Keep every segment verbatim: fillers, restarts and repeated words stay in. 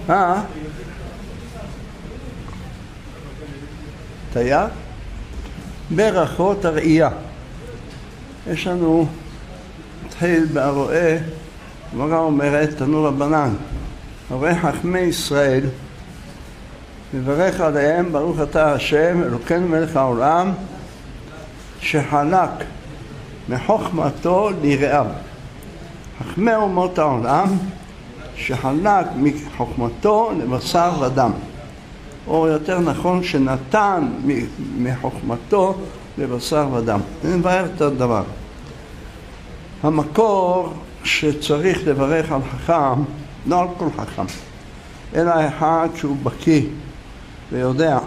אה? תייר? ברכות הראייה. יש לנו, התחיל בהרואה, הגמרא אומרת, תנו רבנן, הרואה חכמי ישראל, מברך עליהם, ברוך אתה השם, אלוקינו מלך העולם, שחלק מחוכמתו ליראיו. חכמי אומות העולם, שחלק מחוכמתו לבשר ודם. או יותר נכון, שנתן מחוכמתו לבשר ודם. אני מבאר את הדבר. המקור שצריך לברך על חכם, לא על כל חכם, אלא אחד שהוא בקיא ויודע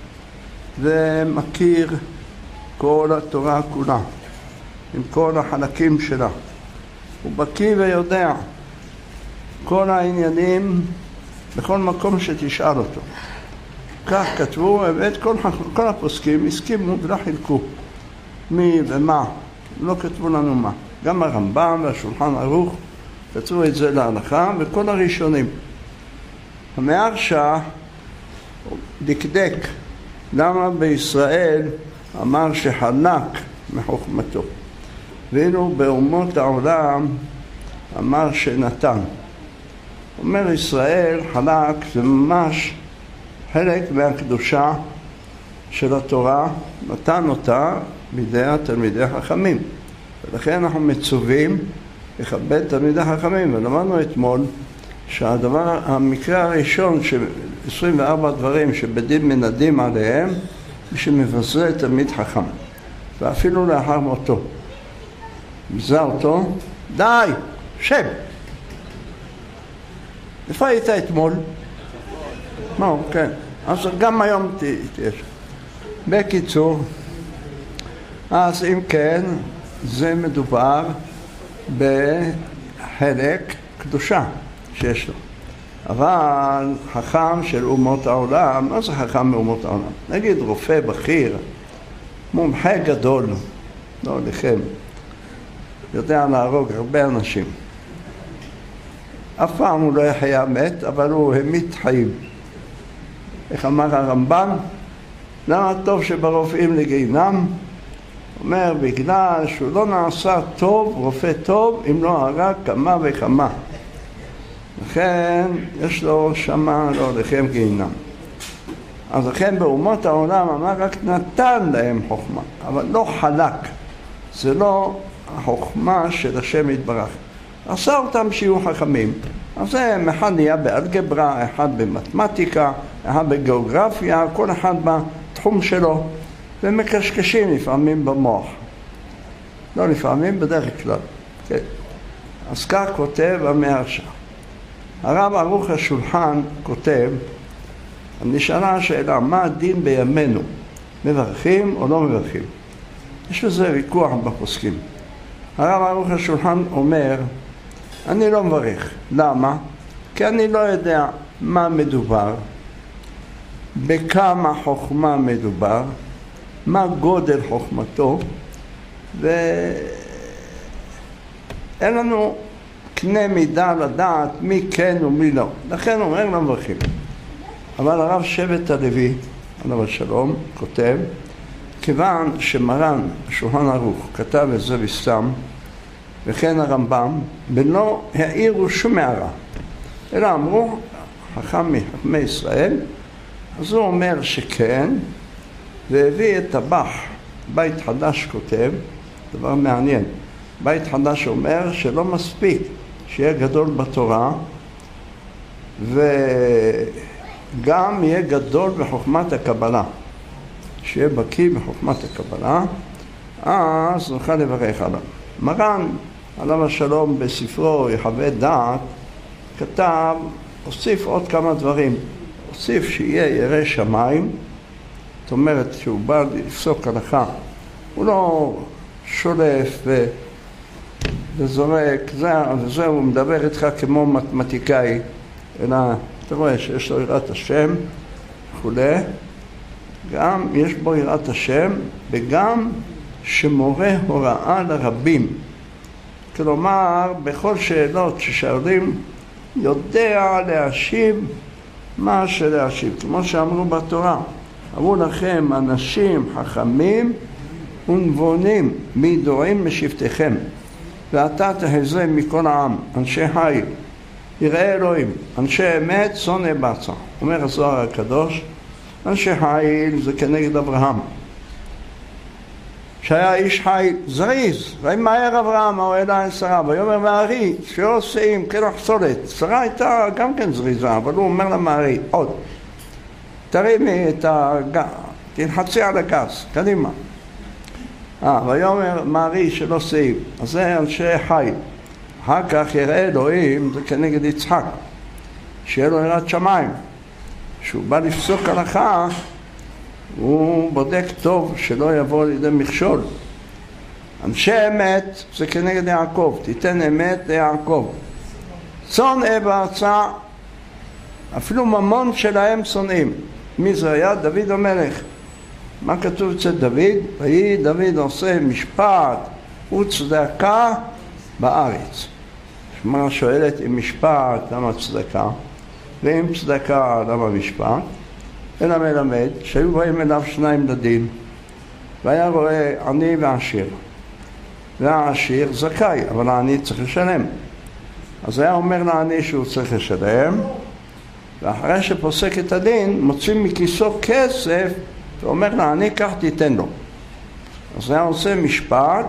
ומכיר כל התורה כולה עם כל החלקים שלה. הוא בקיא ויודע כל העניינים בכל מקום שתשאל אותו. כך כתבו, ואת כל, כל הפוסקים הסכימו ולא חילקו מי ומה, לא כתבו לנו מה. גם הרמב"ם והשולחן ערוך כתבו את זה להלכה, וכל הראשונים. המהרש"א דקדק למה בישראל אמר שחלק מחוכמתו, ואילו באומות העולם אמר שנתן. אומר ישראל חלק זה ממש חלק מהקדושה של התורה, נתן אותה בידי התלמידי החכמים, ולכן אנחנו מצווים לכבד תלמידי החכמים. ולמדנו אתמול שהדבר, המקרה הראשון ש-עשרים וארבעה דברים שבדין מנדים עליהם מי שמבזה תלמיד חכם, ואפילו לאחר מותו מבזה אותו, די, שב. איפה היית אתמול? לא, כן. אז גם היום תהיה. בקיצור, אז אם כן, זה מדובר בחלק קדושה שיש לו. אבל חכם של אומות העולם, מה זה חכם מאומות העולם? נגיד רופא בכיר, מומחה גדול, לא לכם, יודע להרוג הרבה אנשים. אף פעם הוא לא יחיה מת, אבל הוא המית חיים. איך אמר הרמב"ם? למה טוב שברופאים לגיהינם? אומר, בגלל שהוא לא נעשה טוב, רופא טוב, אם לא הרג כמה וכמה. לכן יש לו שמה לא לכם גיהינם. אז לכן באומות העולם אמר רק נתן להם חוכמה, אבל לא חלק. זה לא החוכמה של השם יתברך. עשה אותם שיהיו חכמים. אז זה אחד נהיה באלגברה, אחד במתמטיקה, אחד בגיאוגרפיה, כל אחד בתחום שלו, ומקשקשים לפעמים במוח. לא לפעמים, בדרך כלל. כן. אז כך כותב המהרש"א. הרב ערוך השולחן כותב, נשאלה השאלה, מה הדין בימינו? מברכים או לא מברכים? יש בזה ויכוח בפוסקים. הרב ערוך השולחן אומר, אני לא מברך. למה? כי אני לא יודע מה מדובר, בכמה חוכמה מדובר, מה גודל חוכמתו, ואין לנו קנה מידה לדעת מי כן ומי לא. לכן אומר לא מברכים. אבל הרב שבט הלוי, עליו השלום, כותב, כיוון שמרן השולחן ערוך כתב את זה בסתם, וכן הרמב"ם, ולא העירו שום הערה, אלא אמרו, חכם מחכמי ישראל, אז הוא אומר שכן, והביא את הבח, בית חדש כותב, דבר מעניין, בית חדש אומר שלא מספיק שיהיה גדול בתורה, וגם יהיה גדול בחוכמת הקבלה, שיהיה בקיא בחוכמת הקבלה, אז נוכל לברך עליו. מרן עליו השלום בספרו יחווה דעת כתב, הוסיף עוד כמה דברים. הוסיף שיהיה ירא שמיים, זאת אומרת שהוא בא לפסוק הלכה, הוא לא שולף ו... וזורק, זה, וזה הוא מדבר איתך כמו מתמטיקאי, אלא אתה רואה שיש לו יראת השם וכו'. גם יש בו יראת השם, וגם שמורה הוראה לרבים. כלומר, בכל שאלות ששואלים, יודע להשיב מה שלהשיב, כמו שאמרו בתורה, אמרו לכם אנשים חכמים ונבונים מידועים משבטיכם, ואתה תחזה מכל העם, אנשי חיל, יראי אלוהים, אנשי אמת, שונא בצע. אומר הזוהר הקדוש, אנשי חיל זה כנגד אברהם, שהיה איש חיל זריז, וימהר אברהם האוהל אל שרה, ויאמר מארי שלא שאים כלח סולת. שרה הייתה גם כן זריזה, אבל הוא אומר לה מארי, עוד תרימי את הגז, תלחצי על הגז, קדימה. אה, ויאמר מארי שלא שאים. אז זה אנשי חיל. אחר כך יראה אלוהים, זה כנגד יצחק, שיהיה לו יראת שמיים. כשהוא בא לפסוק הלכה, הוא בודק טוב שלא יבוא לידי מכשול. אנשי אמת זה כנגד יעקב, תיתן אמת ליעקב. שונא בצע, אפילו ממון שלהם שונאים. מי זה היה? דוד המלך. מה כתוב אצל דוד? ויהי דוד עושה משפט וצדקה בארץ. מה שואלת אם משפט למה צדקה, ואם צדקה למה משפט? אלא מלמד שהיו באים אליו שניים לדין, והיה רואה עני ועשיר, והעשיר זכאי, אבל העני צריך לשלם. אז היה אומר לעני שהוא צריך לשלם, ואחרי שפוסק את הדין מוציא מכיסו כסף ואומר לעני כך תיתן לו. אז היה עושה משפט,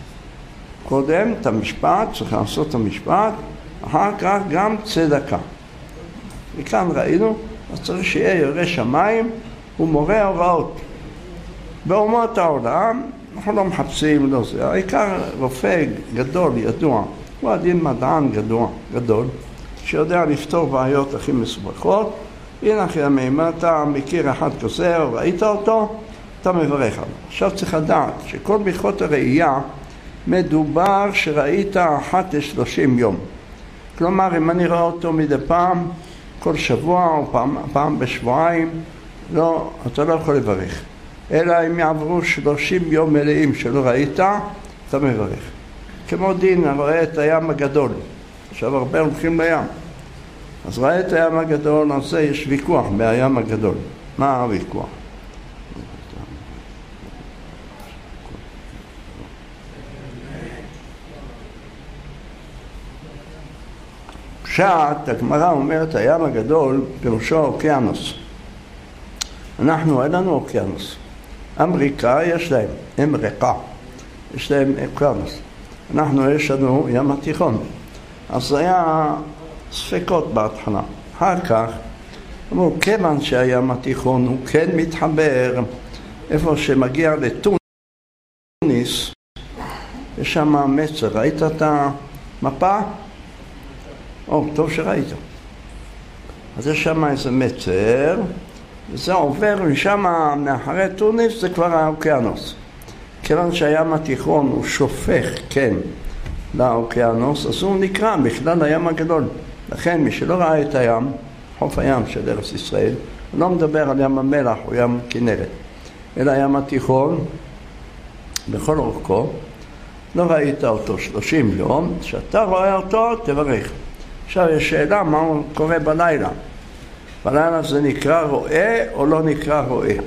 קודם את המשפט, צריך לעשות את המשפט, אחר כך גם צדקה. וכאן ראינו, אז צריך שיהיה ירא שמיים ומורה הוראות. באומות העולם אנחנו לא מחפשים, לא זה. העיקר רופא גדול, ידוע, הוא עדין מדען גדול, גדול, שיודע לפתור בעיות הכי מסובכות. הנה אחרי אם אתה מכיר אחד כזה או ראית אותו, אתה מברך עליו. עכשיו צריך לדעת שכל ברכות הראייה מדובר שראית אחת לשלושים יום. כלומר, אם אני רואה אותו מדי פעם, כל שבוע או פעם, פעם בשבועיים, לא, אתה לא יכול לברך. אלא אם יעברו שלושים יום מלאים שלא ראית, אתה מברך. כמו דין, רואה את הים הגדול. עכשיו הרבה הולכים לים. אז רואה את הים הגדול, על זה יש ויכוח מהים הגדול. מה הוויכוח? פשט, הגמרא אומרת, הים הגדול פירושו אוקיינוס. אנחנו, אין לנו אוקיינוס. אמריקה יש להם, אמריקה, יש להם אוקיינוס. אנחנו, יש לנו ים התיכון. אז זה היה ספקות בהתחלה. אחר כך, אמרו, כיוון שהים התיכון הוא כן מתחבר, איפה שמגיע לתוניס, יש שם מצר. ראית את המפה? או, טוב שראית. אז יש שם איזה מצר, וזה עובר משם, מאחרי תוניס, זה כבר האוקיינוס. כיוון שהים התיכון הוא שופך, כן, לאוקיינוס, אז הוא נקרא בכלל הים הגדול. לכן, מי שלא ראה את הים, חוף הים של ארץ ישראל, הוא לא מדבר על ים המלח או ים כנרת, אלא ים התיכון, בכל אורכו, לא ראית אותו שלושים יום, כשאתה רואה אותו, תברך. עכשיו יש שאלה מה קורה בלילה. בלילה זה נקרא רואה או לא נקרא רואה.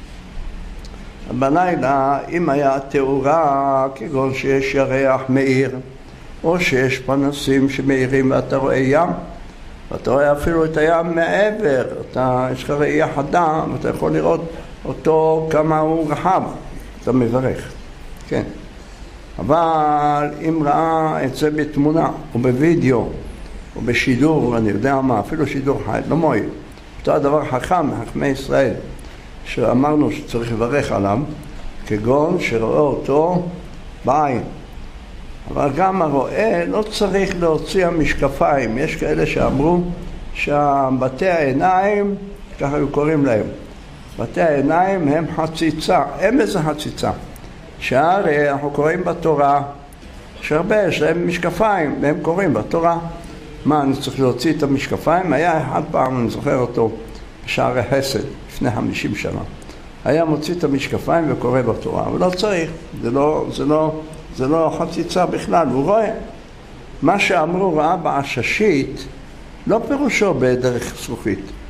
בלילה, אם היה תאורה, כגון שיש ירח מאיר, או שיש פנסים שמאירים ואתה רואה ים, ואתה רואה אפילו את הים מעבר, אתה, יש לך ראייה חדה, ואתה יכול לראות אותו כמה הוא רחב, אתה מברך. כן. אבל אם ראה את זה בתמונה, או בווידאו, או בשידור, אני יודע מה, אפילו שידור חי, לא מועיל. אותו הדבר חכם, חכמי ישראל, שאמרנו שצריך לברך עליו, כגון שרואה אותו בעין. אבל גם הרואה לא צריך להוציא המשקפיים. יש כאלה שאמרו שבתי העיניים, ככה היו קוראים להם, בתי העיניים הם חציצה. הם איזה חציצה? שהרי אנחנו קוראים בתורה, שהרבה יש להם משקפיים, והם קוראים בתורה. מה, אני צריך להוציא את המשקפיים? היה אחד פעם, אני זוכר אותו, בשערי חסד, לפני חמישים שנה. היה מוציא את המשקפיים וקורא בתורה, אבל לא צריך, זה לא, זה לא, זה לא חציצה בכלל, הוא רואה. מה שאמרו ראה בעששית, לא פירושו בדרך זכוכית,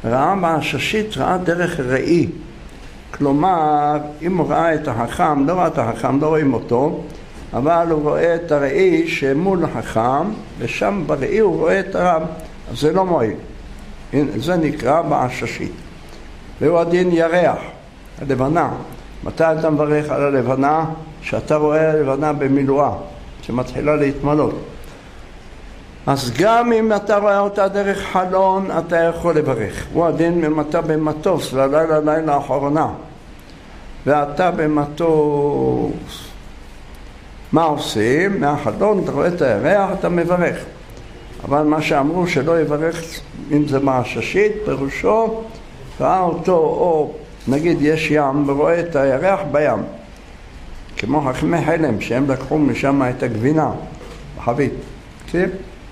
ראה בעששית, ראה דרך ראי. כלומר, אם הוא ראה את החכם, לא ראה את החכם, לא רואים אותו, אבל הוא רואה את הראי שמול החכם, ושם בראי הוא רואה את הרב, אז זה לא מועיל. זה נקרא בעששית. והוא הדין ירח, הלבנה. מתי אתה מברך על הלבנה? שאתה רואה הלבנה במילואה, שמתחילה להתמלות. אז גם אם אתה רואה אותה דרך חלון, אתה יכול לברך. הוא הדין אם אתה במטוס, ללילה לילה האחרונה. ואתה במטוס. מה עושים? מהחלון אתה רואה את הירח, אתה מברך. אבל מה שאמרו שלא יברך אם זה בעששית, פירושו, ראה אותו, או נגיד יש ים ורואה את הירח בים. כמו חכמי חלם, שהם לקחו משם את הגבינה, בחבית. כן?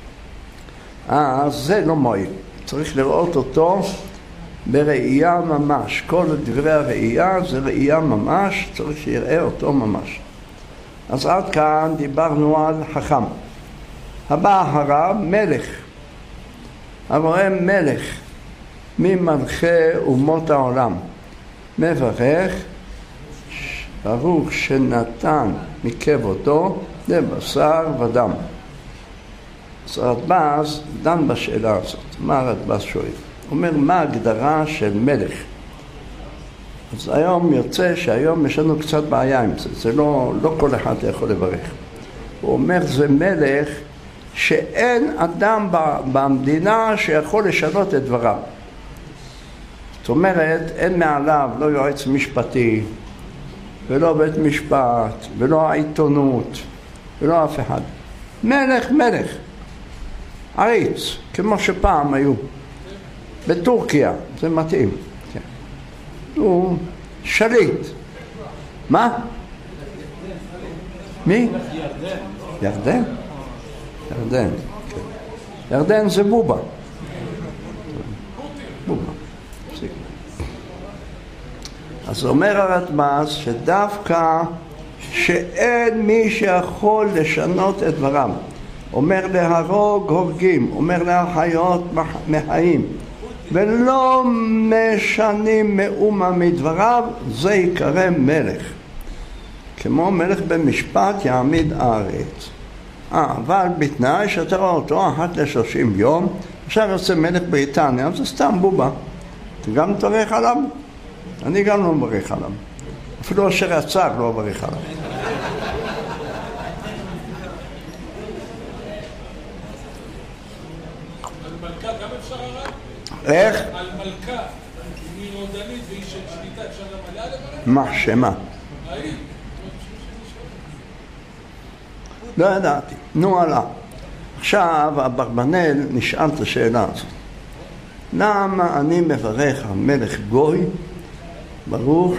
אז זה לא מועיל. צריך לראות אותו בראייה ממש. כל דברי הראייה זה ראייה ממש, צריך שיראה אותו ממש. אז עד כאן דיברנו על חכם. הבא אחריו מלך. הרואה מלך ממלכי אומות העולם. מברך ברוך שנתן מכבודו לבשר ודם. אז הרדב"ז דן בשאלה הזאת. מה הרדב"ז שואל? הוא אומר, מה ההגדרה של מלך? אז היום יוצא שהיום יש לנו קצת בעיה עם זה. זה לא, לא כל אחד יכול לברך. הוא אומר, זה מלך שאין אדם במדינה שיכול לשנות את דבריו. זאת אומרת, אין מעליו לא יועץ משפטי, ולא בית משפט, ולא העיתונות, ולא אף אחד. מלך, מלך. עריץ, כמו שפעם היו. בטורקיה, זה מתאים. כן. הוא שליט. מה? מי? ירדן. ירדן. כן. ירדן זה בובה. בובה. אז אומר הרדב"ז שדווקא שאין מי שיכול לשנות את דבריו. אומר להרוג הורגים, אומר להחיות מחיים, ולא משנים מאומה מדבריו, זה יקרא מלך. כמו מלך במשפט יעמיד הארץ. אה, אבל בתנאי שאתה רואה אותו אחת לשלושים יום, עכשיו יוצא מלך בריטניה, זה סתם בובה. אתה גם תברך עליו? אני גם לא מברך עליו. אפילו אשר יצר לא מברך עליו. על מלכה גם אפשר הרב? איך? על מלכה, היא רודנית והיא של שליטה, אפשר גם עליה לברך? מה שמה? האם? לא ידעתי. נו הלאה. עכשיו אברבנאל נשאל את השאלה הזאת. למה אני מברך על מלך גוי? ברוך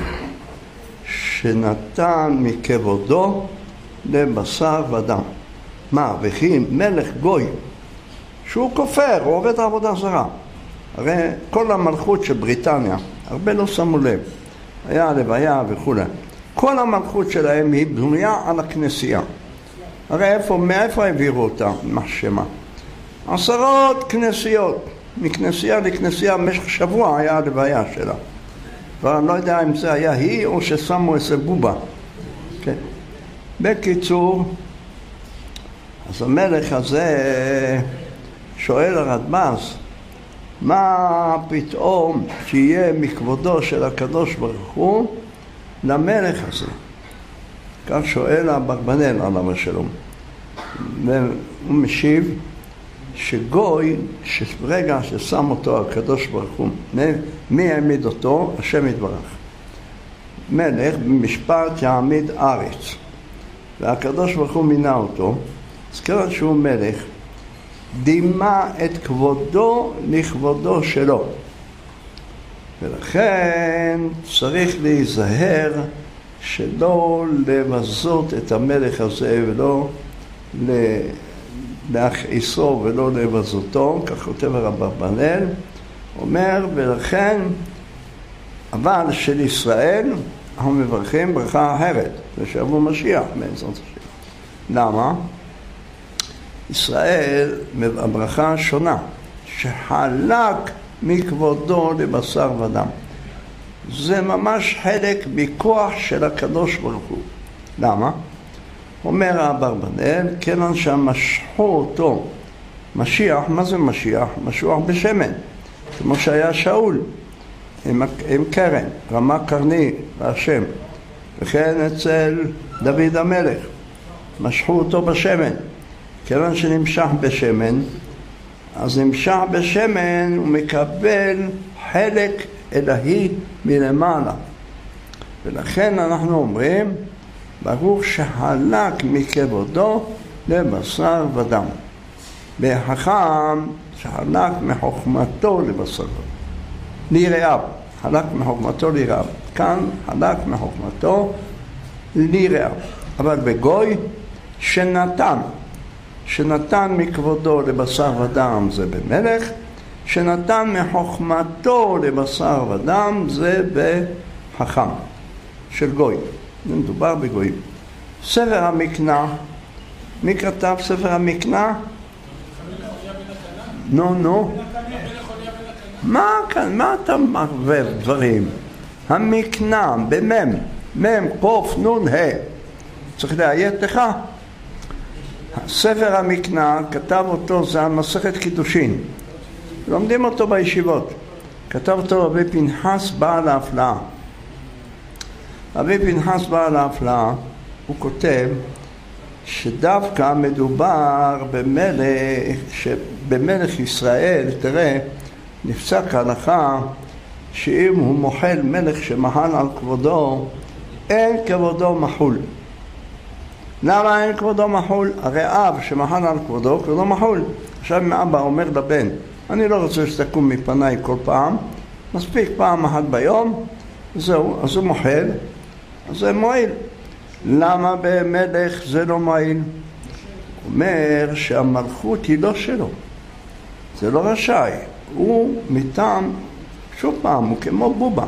שנתן מכבודו לבשר ודם. מה, וכי מלך גוי שהוא כופר, הוא עובד עבודה זרה. הרי כל המלכות של בריטניה, הרבה לא שמו לב, היה לוויה וכו'. כל המלכות שלהם היא בנויה על הכנסייה. הרי איפה, מאיפה העבירו אותה? מה שמה? עשרות כנסיות. מכנסייה לכנסייה במשך שבוע היה הלוויה שלה. ואני לא יודע אם זה היה היא או ששמו איזה בובה. כן. בקיצור, אז המלך הזה שואל הרדב"ז, מה פתאום שיהיה מכבודו של הקדוש ברוך הוא למלך הזה? כך שואל אברבנאל עליו השלום. והוא משיב שגוי, שברגע ששם אותו הקדוש ברוך הוא, מי העמיד אותו? השם יתברך. מלך במשפט יעמיד ארץ. והקדוש ברוך הוא מינה אותו, אז כיוון שהוא מלך, דימה את כבודו לכבודו שלו. ולכן צריך להיזהר שלא לבזות את המלך הזה ולא להכעיסו ולא לבזותו, כך כותב הרב אברבנאל, אומר, ולכן אבל של ישראל אנחנו מברכים ברכה אחרת, ושבו משיח בעזרת השם. למה? ישראל הברכה שונה, שחלק מכבודו לבשר ודם. זה ממש חלק מכוח של הקדוש ברוך הוא. למה? אומר האברבנאל, כיוון שמשכו אותו משיח, מה זה משיח? משוח בשמן, כמו שהיה שאול עם, עם קרן, רמה קרני להשם, וכן אצל דוד המלך משכו אותו בשמן. כיוון שנמשך בשמן, אז נמשך בשמן הוא מקבל חלק אלוהי מלמעלה, ולכן אנחנו אומרים ברוך שהלק מכבודו לבשר ודם. בחכם שהלק מחוכמתו לבשר ודם, ליראיו, הלק מחוכמתו ליראיו. כאן הלק מחוכמתו ליראיו. אבל בגוי שנתן שנתן מכבודו לבשר ודם זה במלך, שנתן מחוכמתו לבשר ודם זה בחכם של גוי. זה מדובר בגויים. ספר המקנה, מי כתב ספר המקנה? נו נו מה כאן? מה אתה מערבב דברים? המקנה במם, מם קוף נון ה, צריך להיית לך. ספר המקנה כתב אותו, זה המסכת קידושין, לומדים אותו בישיבות. כתב אותו רבי פנחס בעל ההפלאה. רבי פנחס בעל ההפלאה הוא כותב שדווקא מדובר במלך, שבמלך ישראל, תראה, נפסק ההלכה שאם הוא מוחל מלך שמחל על כבודו, אין כבודו מחול. למה אין כבודו מחול? הרי אב שמחל על כבודו, כבודו מחול. עכשיו אם אבא אומר לבן, אני לא רוצה שתקום מפניי כל פעם, מספיק פעם אחת ביום, זהו, אז הוא מוחל, אז זה מועיל. למה במלך זה לא מועיל? הוא אומר שהמלכות היא לא שלו, זה לא רשאי, הוא מטעם, שוב פעם, הוא כמו בובה.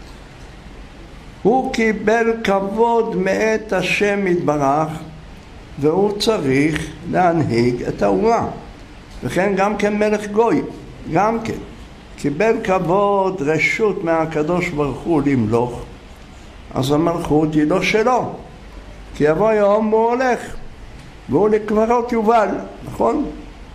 הוא קיבל כבוד מאת השם יתברך, והוא צריך להנהיג את האומה. וכן גם כן מלך גוי, גם כן קיבל כבוד, רשות מהקדוש ברוך הוא למלוך, אז המלכות היא לא שלו, כי יבוא יום הוא הולך והוא לקברות יובל, נכון?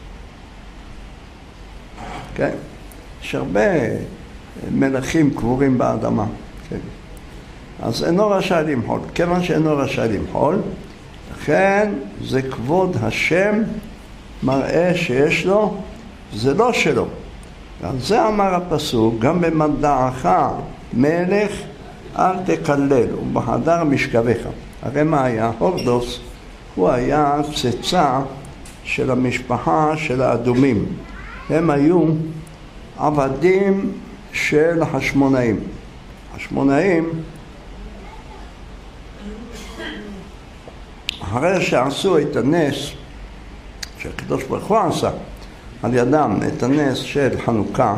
כן, יש הרבה מלכים קבורים באדמה, כן. אז אינו רשאי למחול. כיוון שאינו רשאי למחול, לכן זה כבוד השם מראה שיש לו, זה לא שלו. ועל זה אמר הפסוק, גם במדעך מלך אל תקלל ובהדר משכבך. הרי מה היה? הורדוס הוא היה צאצא של המשפחה של האדומים. הם היו עבדים של השמונאים. השמונאים, אחרי שעשו את הנס שהקדוש ברוך הוא עשה על ידם, את הנס של חנוכה,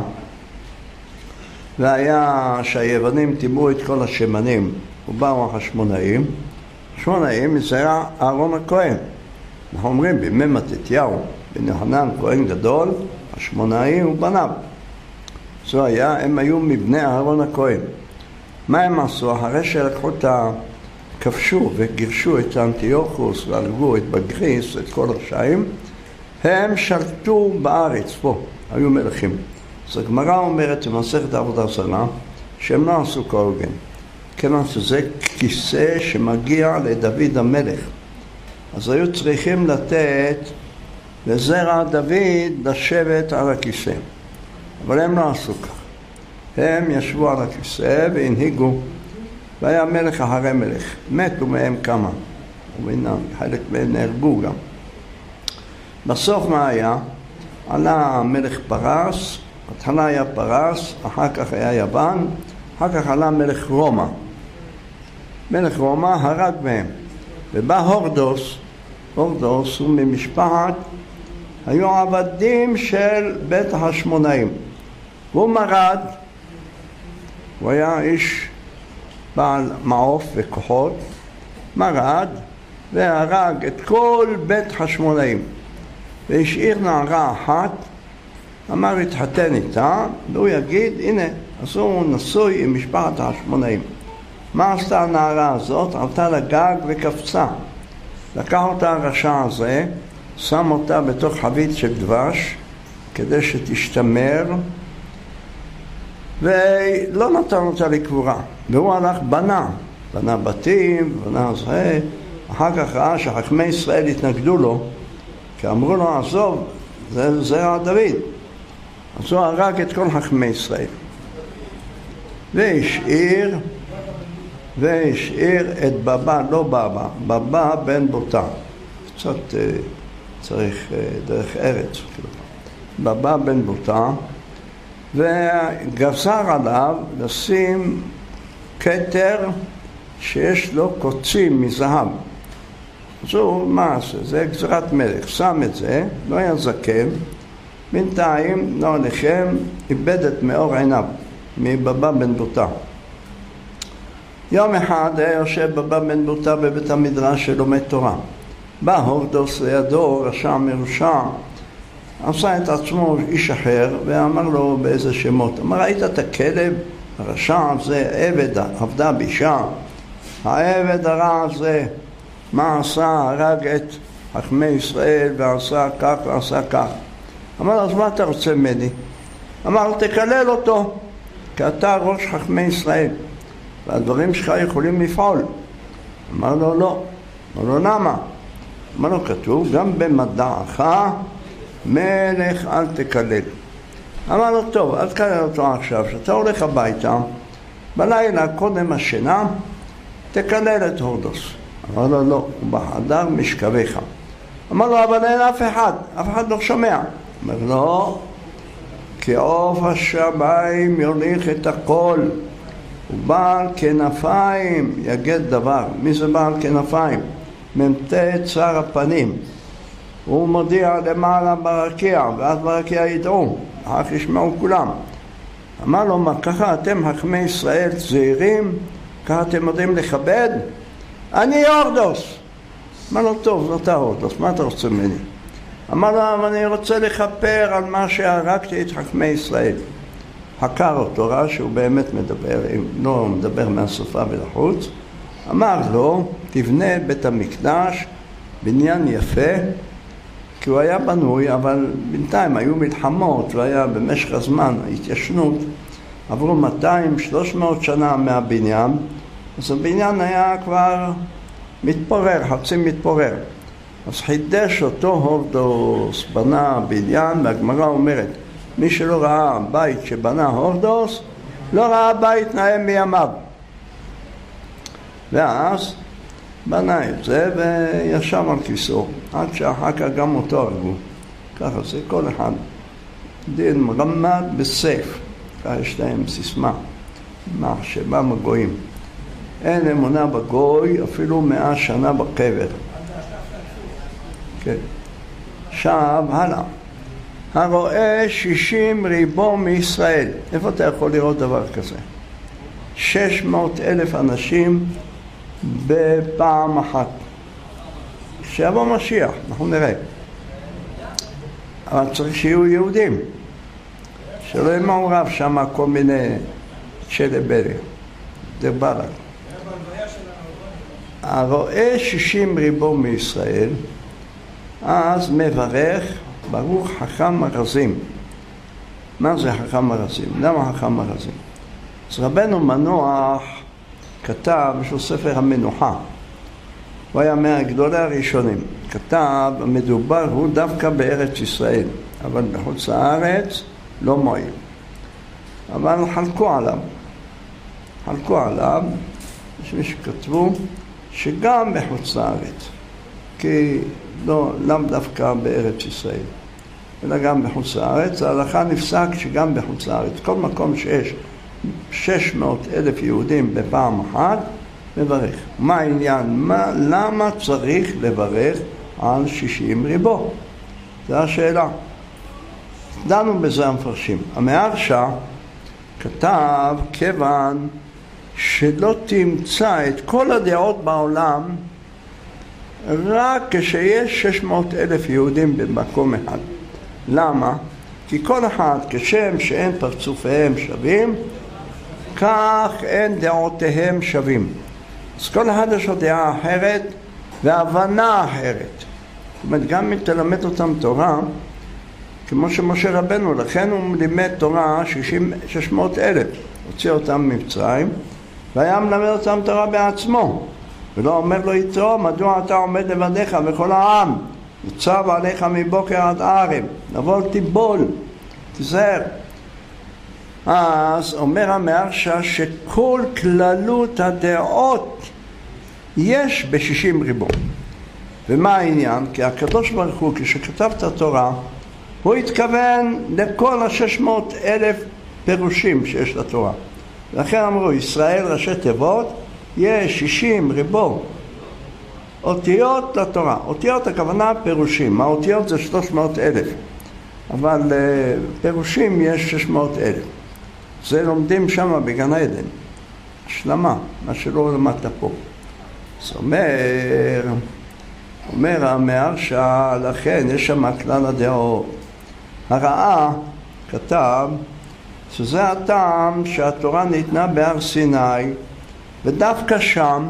והיה שהיוונים טיבעו את כל השמנים ובאו החשמונאים, השמונאים מזרע אהרון הכהן. אנחנו אומרים בימי מתתיהו בן יוחנן כהן גדול, השמונאים ובניו. זו היה, הם היו מבני אהרון הכהן. מה הם עשו? אחרי שלקחו את ה... כבשו וגירשו את אנטיוכוס והרגו את בגריס, את כל הרשעים, הם שלטו בארץ, פה, היו מלכים. אז הגמרא אומרת במסכת עבודה זרה שהם לא עשו כהוגן, כיוון שזה כיסא שמגיע לדוד המלך, אז היו צריכים לתת לזרע דוד לשבת על הכיסא, אבל הם לא עשו כך. הם ישבו על הכיסא והנהיגו, והיה מלך אחרי מלך, מתו מהם כמה, חלק מהם נהרגו גם. בסוף מה היה? עלה מלך פרס, התחלה היה פרס, אחר כך היה יוון, אחר כך עלה מלך רומא. מלך רומא הרג מהם, ובא הורדוס, הורדוס הוא ממשפחת, היו עבדים של בית החשמונאים, והוא מרד, הוא היה איש בעל מעוף וכוחות, מרד והרג את כל בית חשמונאים, והשאיר נערה אחת, אמר התחתן איתה, והוא יגיד, הנה, אז הוא נשוי עם משפחת החשמונאים. מה עשתה הנערה הזאת? עלתה לגג וקפצה. לקח אותה הרשע הזה, שם אותה בתוך חבית של דבש, כדי שתשתמר, ולא נתן אותה לקבורה. והוא הלך בנה, בנה בתים, בנה זה. אחר כך ראה שחכמי ישראל התנגדו לו, כי אמרו לו, עזוב, זה זרע דוד. אז הוא הרג את כל חכמי ישראל. והשאיר, והשאיר את בבא, לא בבא, בבא בן בוטה. קצת אה, צריך אה, דרך ארץ. בבא בן בוטה, וגזר עליו לשים כתר שיש לו קוצים מזהב. אז הוא, מה עשה? זה גזרת מלך. שם את זה, לא היה זקן. בינתיים נוער לכם איבד את מאור עיניו מבבא בן בוטה. יום אחד היה יושב בבא בן בוטה בבית המדרש שלומד תורה. בא הורדוס לידו, רשע מרושע, עשה את עצמו איש אחר ואמר לו באיזה שמות. אמר, ראית את הכלב? הרשע הזה עבד, עבדה באישה. העבד הרע הזה, מה עשה? הרג את חכמי ישראל ועשה כך ועשה כך. אמר, אז מה אתה רוצה ממני? אמר, תקלל אותו, כי אתה ראש חכמי ישראל, והדברים שלך יכולים לפעול. אמר לו, לא. אמר לו, למה? אמר לו, כתוב, גם במדעך מלך אל תקלל. אמר לו, טוב, אל תקלל אותו עכשיו, שאתה הולך הביתה, בלילה קודם השינה, תקלל את הורדוס. אמר לו, לא, הוא בחדר משכבך. אמר לו, אבל אין אף אחד, אף אחד לא שומע. אמר לו, כי עוף השמיים יוליך את הכל, ובעל כנפיים יגד דבר. מי זה בעל כנפיים? ממתה צר הפנים. הוא מודיע למעלה ברקיע, ואז ברקיע ידעו, אחר ישמעו כולם. אמר לו, מה ככה אתם חכמי ישראל זהירים? ככה אתם יודעים לכבד? אני הורדוס. אמר לו, טוב, אתה הורדוס, מה אתה רוצה ממני? אמר לו, אבל אני רוצה לכפר על מה שהרגתי את חכמי ישראל. חקר אותו, ראה שהוא באמת מדבר, לא מדבר מהשפה ולחוץ. אמר לו, תבנה בית המקדש, בניין יפה, כי הוא היה בנוי, אבל בינתיים היו מלחמות, והיה במשך הזמן התיישנות, עברו מאתיים שלוש מאות שנה מהבניין, אז הבניין היה כבר מתפורר, חצי מתפורר. אז חידש אותו הורדוס, בנה בניין, והגמרא אומרת, מי שלא ראה בית שבנה הורדוס, לא ראה בית נאה מימיו. ואז בנה את זה וישב על כיסאו, עד שאחר כך גם אותו הרגו. ככה זה כל אחד. דין מרמד בסייף, ככה יש להם סיסמה, מחשבה מגויים. אין אמונה בגוי אפילו מאה שנה בקבר. כן. עכשיו, הלאה. הרואה שישים ריבו מישראל. איפה אתה יכול לראות דבר כזה? שש מאות אלף אנשים בפעם אחת. שיבוא משיח, אנחנו נראה. אבל צריך שיהיו יהודים. שלא יהיה מעורב שם כל מיני צ'לברי. זה בלק. הרואה שישים ריבו מישראל, אז מברך ברוך חכם ארזים. מה זה חכם ארזים? למה חכם ארזים? אז רבנו מנוח כתב, יש לו ספר המנוחה, הוא היה מהגדולי הראשונים, כתב, המדובר הוא דווקא בארץ ישראל, אבל בחוץ לארץ לא מועיל. אבל חלקו עליו, חלקו עליו, יש מי שכתבו שגם בחוץ לארץ, כי לא, לאו דווקא בארץ ישראל, אלא גם בחוץ לארץ. ההלכה נפסק שגם בחוץ לארץ, כל מקום שיש שש מאות אלף יהודים בפעם אחת, מברך. מה העניין? מה, למה צריך לברך על שישים ריבו? זו השאלה. דנו בזה המפרשים. המהרש"א כתב, כיוון שלא תמצא את כל הדעות בעולם רק כשיש שש מאות אלף יהודים במקום אחד. למה? כי כל אחד כשם שאין פרצופיהם שווים, כך אין דעותיהם שווים. אז כל אחד יש לו דעה אחרת והבנה אחרת. זאת אומרת, גם אם תלמד אותם תורה, כמו שמשה רבנו, לכן הוא לימד תורה שש מאות אלף, הוציא אותם ממצרים, והיה מלמד אותם תורה בעצמו, ולא אומר לו יתרו, מדוע אתה עומד לבדיך וכל העם, יוצב עליך מבוקר עד ערב, נבול תיבול, תזהר. אז אומר המהרש"א שכל כללות הדעות יש בשישים ריבו. ומה העניין? כי הקדוש ברוך הוא כשכתב את התורה, הוא התכוון לכל השש מאות אלף פירושים שיש לתורה. לכן אמרו, ישראל ראשי תיבות, יש שישים ריבו אותיות לתורה. אותיות הכוונה פירושים, האותיות זה שלוש מאות אלף, אבל uh, פירושים יש שש מאות אלף. זה לומדים שם בגן עדן, השלמה, מה שלא למדת פה. זאת אומרת, אומר המהרש"א, לכן יש שם כלל הדעות. הרעה כתב שזה הטעם שהתורה ניתנה בהר סיני, ודווקא שם,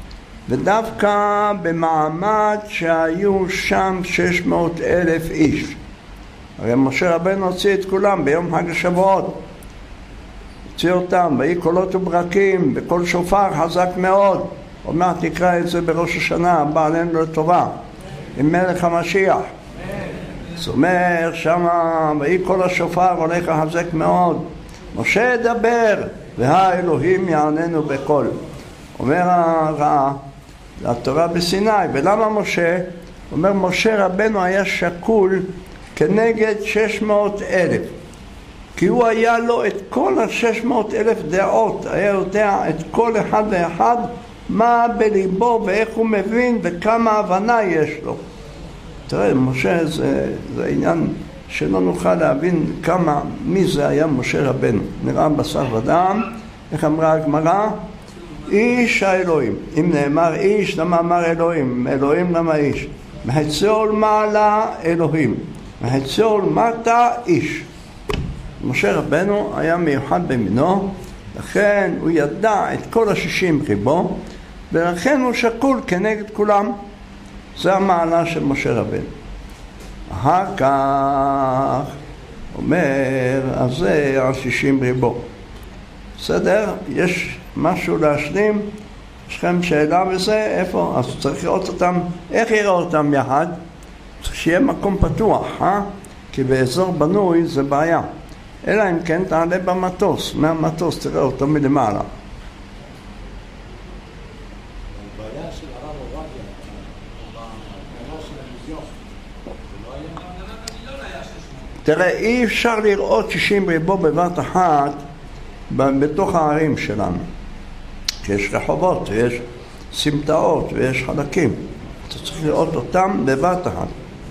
ודווקא במעמד שהיו שם שש מאות אלף איש. הרי משה רבנו הוציא את כולם ביום חג השבועות, הוציא אותם, ויהי קולות וברקים, בקול שופר חזק מאוד. אומר תקרא את זה בראש השנה הבא עלינו לטובה, עם מלך המשיח. זאת אומרת, שמה ויהי קול השופר הולך חזק מאוד, משה ידבר והאלוהים יעננו בקול. אומר הרעה, התורה בסיני. ולמה משה? אומר משה רבנו היה שקול כנגד שש מאות אלף, כי הוא היה לו את כל ה-שש מאות אלף דעות, היה יודע את כל אחד ואחד מה בליבו ואיך הוא מבין וכמה הבנה יש לו. תראה, משה זה, זה עניין שלא נוכל להבין כמה, מי זה היה משה רבנו. נראה בשר ודם, איך אמרה הגמרא? איש האלוהים. אם נאמר איש, למה אמר אלוהים? אלוהים למה איש? מהציול מעלה אלוהים, מהציול מטה איש. משה רבנו היה מיוחד במינו, לכן הוא ידע את כל השישים ריבו, ולכן הוא שקול כנגד כולם. זה המעלה של משה רבנו. אחר כך אומר, אז זה השישים ריבו. בסדר? יש משהו להשלים? יש לכם שאלה בזה? איפה? אז צריך לראות אותם. איך יראה אותם יחד? צריך שיהיה מקום פתוח, אה? כי באזור בנוי זה בעיה. אלא אם כן תעלה במטוס, מהמטוס תראה אותו מלמעלה. הבעיה של הרב עובדיה, הבעיה של המוזיאון, זה לא היה... תראה, אי אפשר לראות שישים ריבו בבת אחת בתוך הערים שלנו. כי יש רחובות, ויש סמטאות, ויש חלקים. אתה צריך לראות אותם בבת אחת.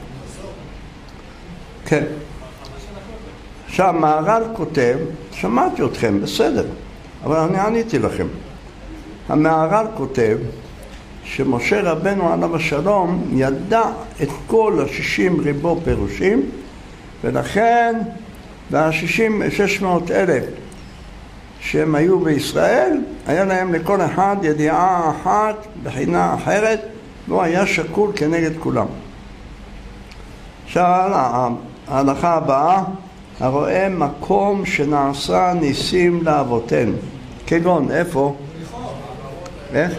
כן. עכשיו, מהר"ל כותב, שמעתי אתכם, בסדר, אבל אני עניתי לכם. המהר"ל כותב שמשה רבנו עליו השלום ידע את כל השישים ריבו פירושים, ולכן והשישים, שש מאות אלף שהם היו בישראל, היה להם לכל אחד ידיעה אחת, בחינה אחרת, והוא היה שקול כנגד כולם. עכשיו, ההלכה הבאה, הרואה מקום שנעשה ניסים לאבותינו. כגון, איפה? איך?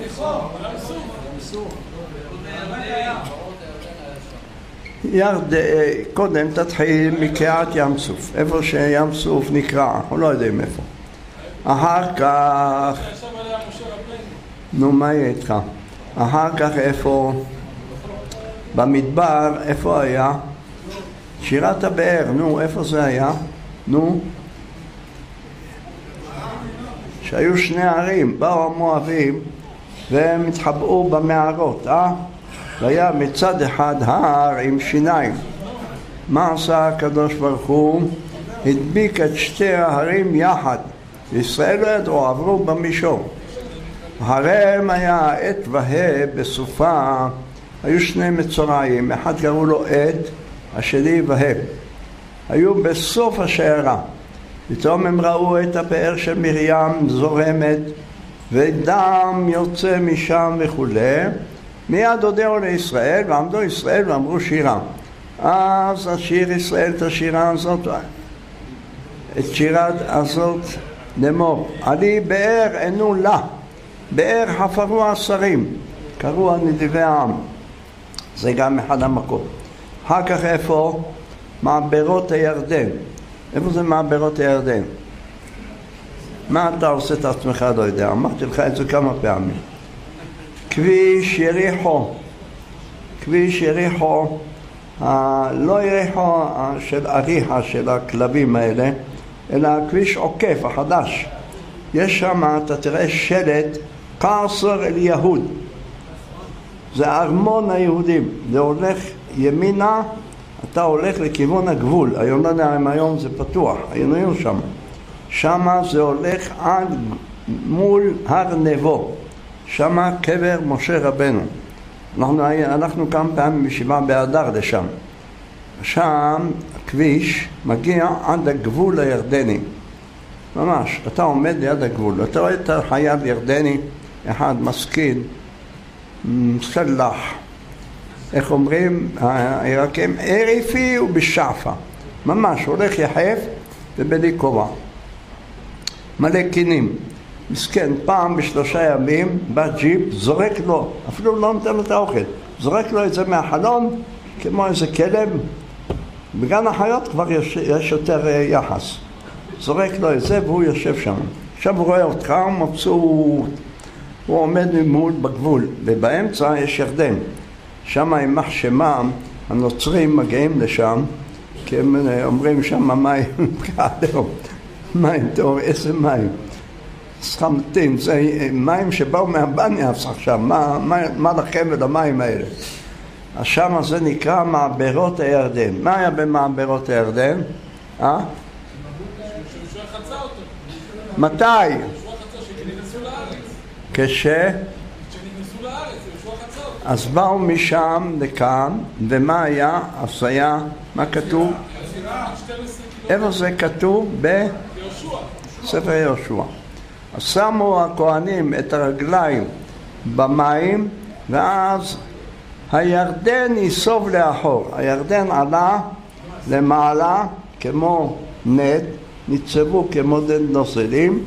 ירד, קודם תתחיל מקריאת ים סוף, איפה שים סוף נקרא, אנחנו לא יודעים איפה. אחר כך, נו מה יהיה איתך? אחר כך איפה? במדבר, איפה היה? שירת הבאר, נו, איפה זה היה? נו, שהיו שני ערים, באו המואבים והם התחבאו במערות, אה? והיה מצד אחד הר עם שיניים. מה עשה הקדוש ברוך הוא? הדביק את שתי ההרים יחד. ישראל לא ידעו, עברו במישור. הרם היה עת והה בסופה, היו שני מצורעים, אחד קראו לו עת, השני והה. היו בסוף השיירה. פתאום הם ראו את הבאר של מרים זורמת, ודם יוצא משם וכו'. מיד הודיעו לישראל, ועמדו ישראל ואמרו שירה. אז השיר ישראל את השירה הזאת, את שירת הזאת לאמור. עלי באר ענו לה, באר חפרו השרים, קראו הנדיבי העם. זה גם אחד המקום. אחר כך איפה? מעברות הירדן. איפה זה מעברות הירדן? מה אתה עושה את עצמך? לא יודע, אמרתי לך את זה כמה פעמים. כביש יריחו, כביש יריחו, לא יריחו של אריחה של הכלבים האלה, אלא כביש עוקף החדש. יש שם, אתה תראה שלט, קרסר אל יהוד. זה ארמון היהודים. זה הולך ימינה, אתה הולך לכיוון הגבול. היום לא יודע אם היום זה פתוח, היינו שם. שם זה הולך עד מול הר נבו. שם קבר משה רבנו. אנחנו הלכנו כמה פעמים בישיבה באדר לשם. שם הכביש מגיע עד הגבול הירדני. ממש, אתה עומד ליד הגבול. אתה רואה את החייל ירדני, אחד מסכין, מסלח. איך אומרים? הירקים, עריפי ובשעפה. ממש, הולך יחף ובלי כובע. מלא קינים. מסכן, פעם בשלושה ימים בא ג'יפ, זורק לו, אפילו לא נותן לו את האוכל, זורק לו את זה מהחלון כמו איזה כלב. בגן החיות כבר יש, יש יותר יחס. זורק לו את זה והוא יושב שם. עכשיו הוא רואה אותך, הוא מבסוט, הוא עומד ממול בגבול, ובאמצע יש ירדן. שם עם מחשמה, הנוצרים מגיעים לשם, כי הם אומרים שם מים, מים טוב, איזה מים. סחמתים, זה מים שבאו מהבניה עכשיו, מה, מה, מה לכם ולמים האלה? אז שם זה נקרא מעברות הירדן. מה היה במעברות הירדן? אה? שיהושע חצה אותו. מתי? יהושע חצה, שנכנסו לארץ. כש? שנכנסו לארץ, יהושע חצה אותו. אז באו משם לכאן, ומה היה? אז היה, מה כתוב? איפה זה כתוב? ביהושע. בספר יהושע. אז שמו הכהנים את הרגליים במים, ואז הירדן ייסוב לאחור. הירדן עלה למעלה כמו נד, ניצבו כמו נד נוזלים,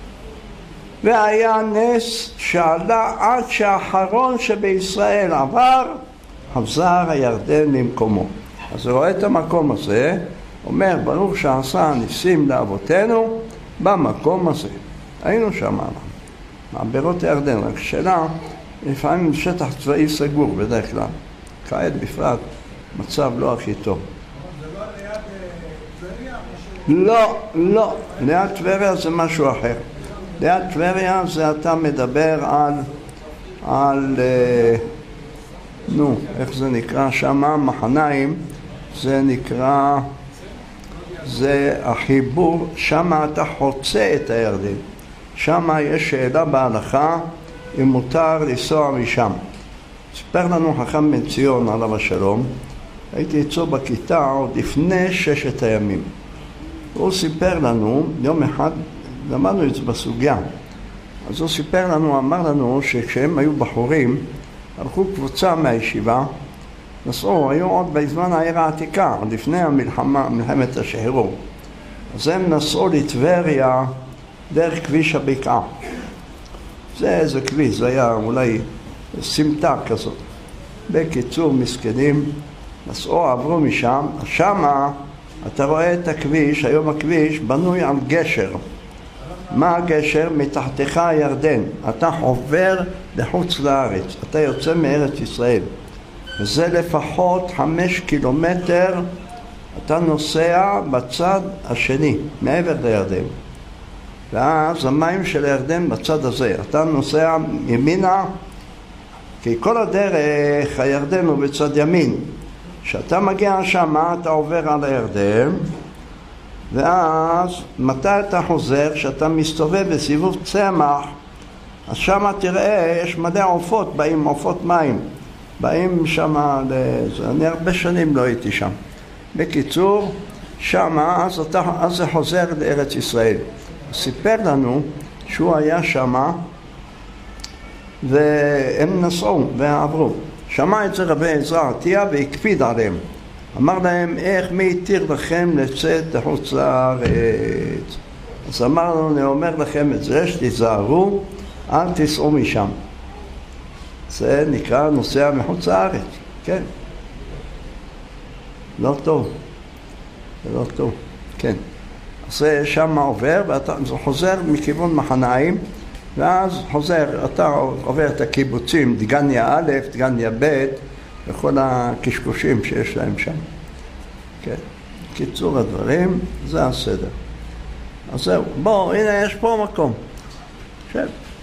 והיה נס שעלה עד שהאחרון שבישראל עבר, חזר הירדן למקומו. אז הוא רואה את המקום הזה, אומר ברוך שעשה ניסים לאבותינו במקום הזה. היינו שם, מעברות הירדן, רק שאלה, לפעמים שטח צבאי סגור בדרך כלל, כעת בפרט מצב לא הכי טוב. זה לא ליד טבריה? לא, לא, ליד טבריה זה משהו אחר. ליד טבריה זה אתה מדבר על, על, נו, איך זה נקרא שם, מחניים, זה נקרא, זה החיבור, שם אתה חוצה את הירדן. שם יש שאלה בהלכה אם מותר לנסוע משם. סיפר לנו חכם בן ציון עליו השלום, הייתי אצלו בכיתה עוד לפני ששת הימים. הוא סיפר לנו, יום אחד למדנו את זה בסוגיה, אז הוא סיפר לנו, אמר לנו שכשהם היו בחורים, הלכו קבוצה מהישיבה, נסעו, היו עוד בזמן העיר העתיקה, עוד לפני המלחמה, מלחמת השחרור. אז הם נסעו לטבריה דרך כביש הבקעה. זה איזה כביש, זה היה אולי סמטה כזאת. בקיצור, מסכנים, נסעו, עברו משם, שמה אתה רואה את הכביש, היום הכביש בנוי על גשר. מה הגשר? מתחתך הירדן. אתה עובר לחוץ לארץ, אתה יוצא מארץ ישראל. וזה לפחות חמש קילומטר, אתה נוסע בצד השני, מעבר לירדן. ואז המים של הירדן בצד הזה, אתה נוסע ימינה, כי כל הדרך הירדן הוא בצד ימין. כשאתה מגיע שם, אתה עובר על הירדן, ואז מתי אתה חוזר? כשאתה מסתובב בסיבוב צמח, אז שם תראה, יש מלא עופות, באים עופות מים, באים שם, לזה. אני הרבה שנים לא הייתי שם. בקיצור, שם, אז, אתה, אז זה חוזר לארץ ישראל. סיפר לנו שהוא היה שם, והם נסעו ועברו. שמע את זה רבי עזרא עטיה והקפיד עליהם. אמר להם, איך מי התיר לכם לצאת לחוץ לארץ? אז אמר לנו, אני אומר לכם את זה, שתיזהרו, אל תיסעו משם. זה נקרא נוסע מחוץ לארץ, כן. לא טוב, זה לא טוב, כן. אז זה שם עובר, ואתה חוזר מכיוון מחניים, ואז חוזר, אתה עובר את הקיבוצים, דגניה א', דגניה ב', וכל הקשקושים שיש להם שם. כן. קיצור הדברים, זה הסדר. אז זהו, בואו, הנה יש פה מקום. שב.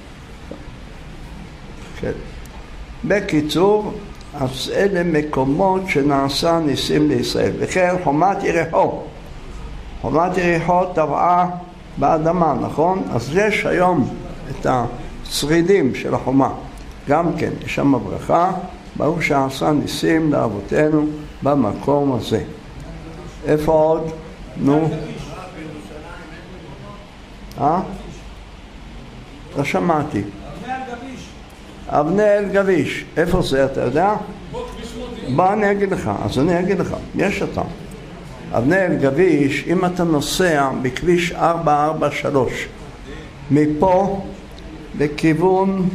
כן. בקיצור, אז אלה מקומות שנעשה ניסים לישראל. וכן חומת יריחו. חומת יריחו טבעה באדמה, נכון? אז יש היום את השרידים של החומה. גם כן, יש שם ברכה, ברוך שעשה ניסים לאבותינו במקום הזה. איפה עוד? נו. אה? לא שמעתי. אבני אל גביש. איפה זה, אתה יודע? בוא אני אגיד לך, אז אני אגיד לך, יש אותם. אבני אל גביש, אם אתה נוסע בכביש ארבע ארבע שלוש, מפה לכיוון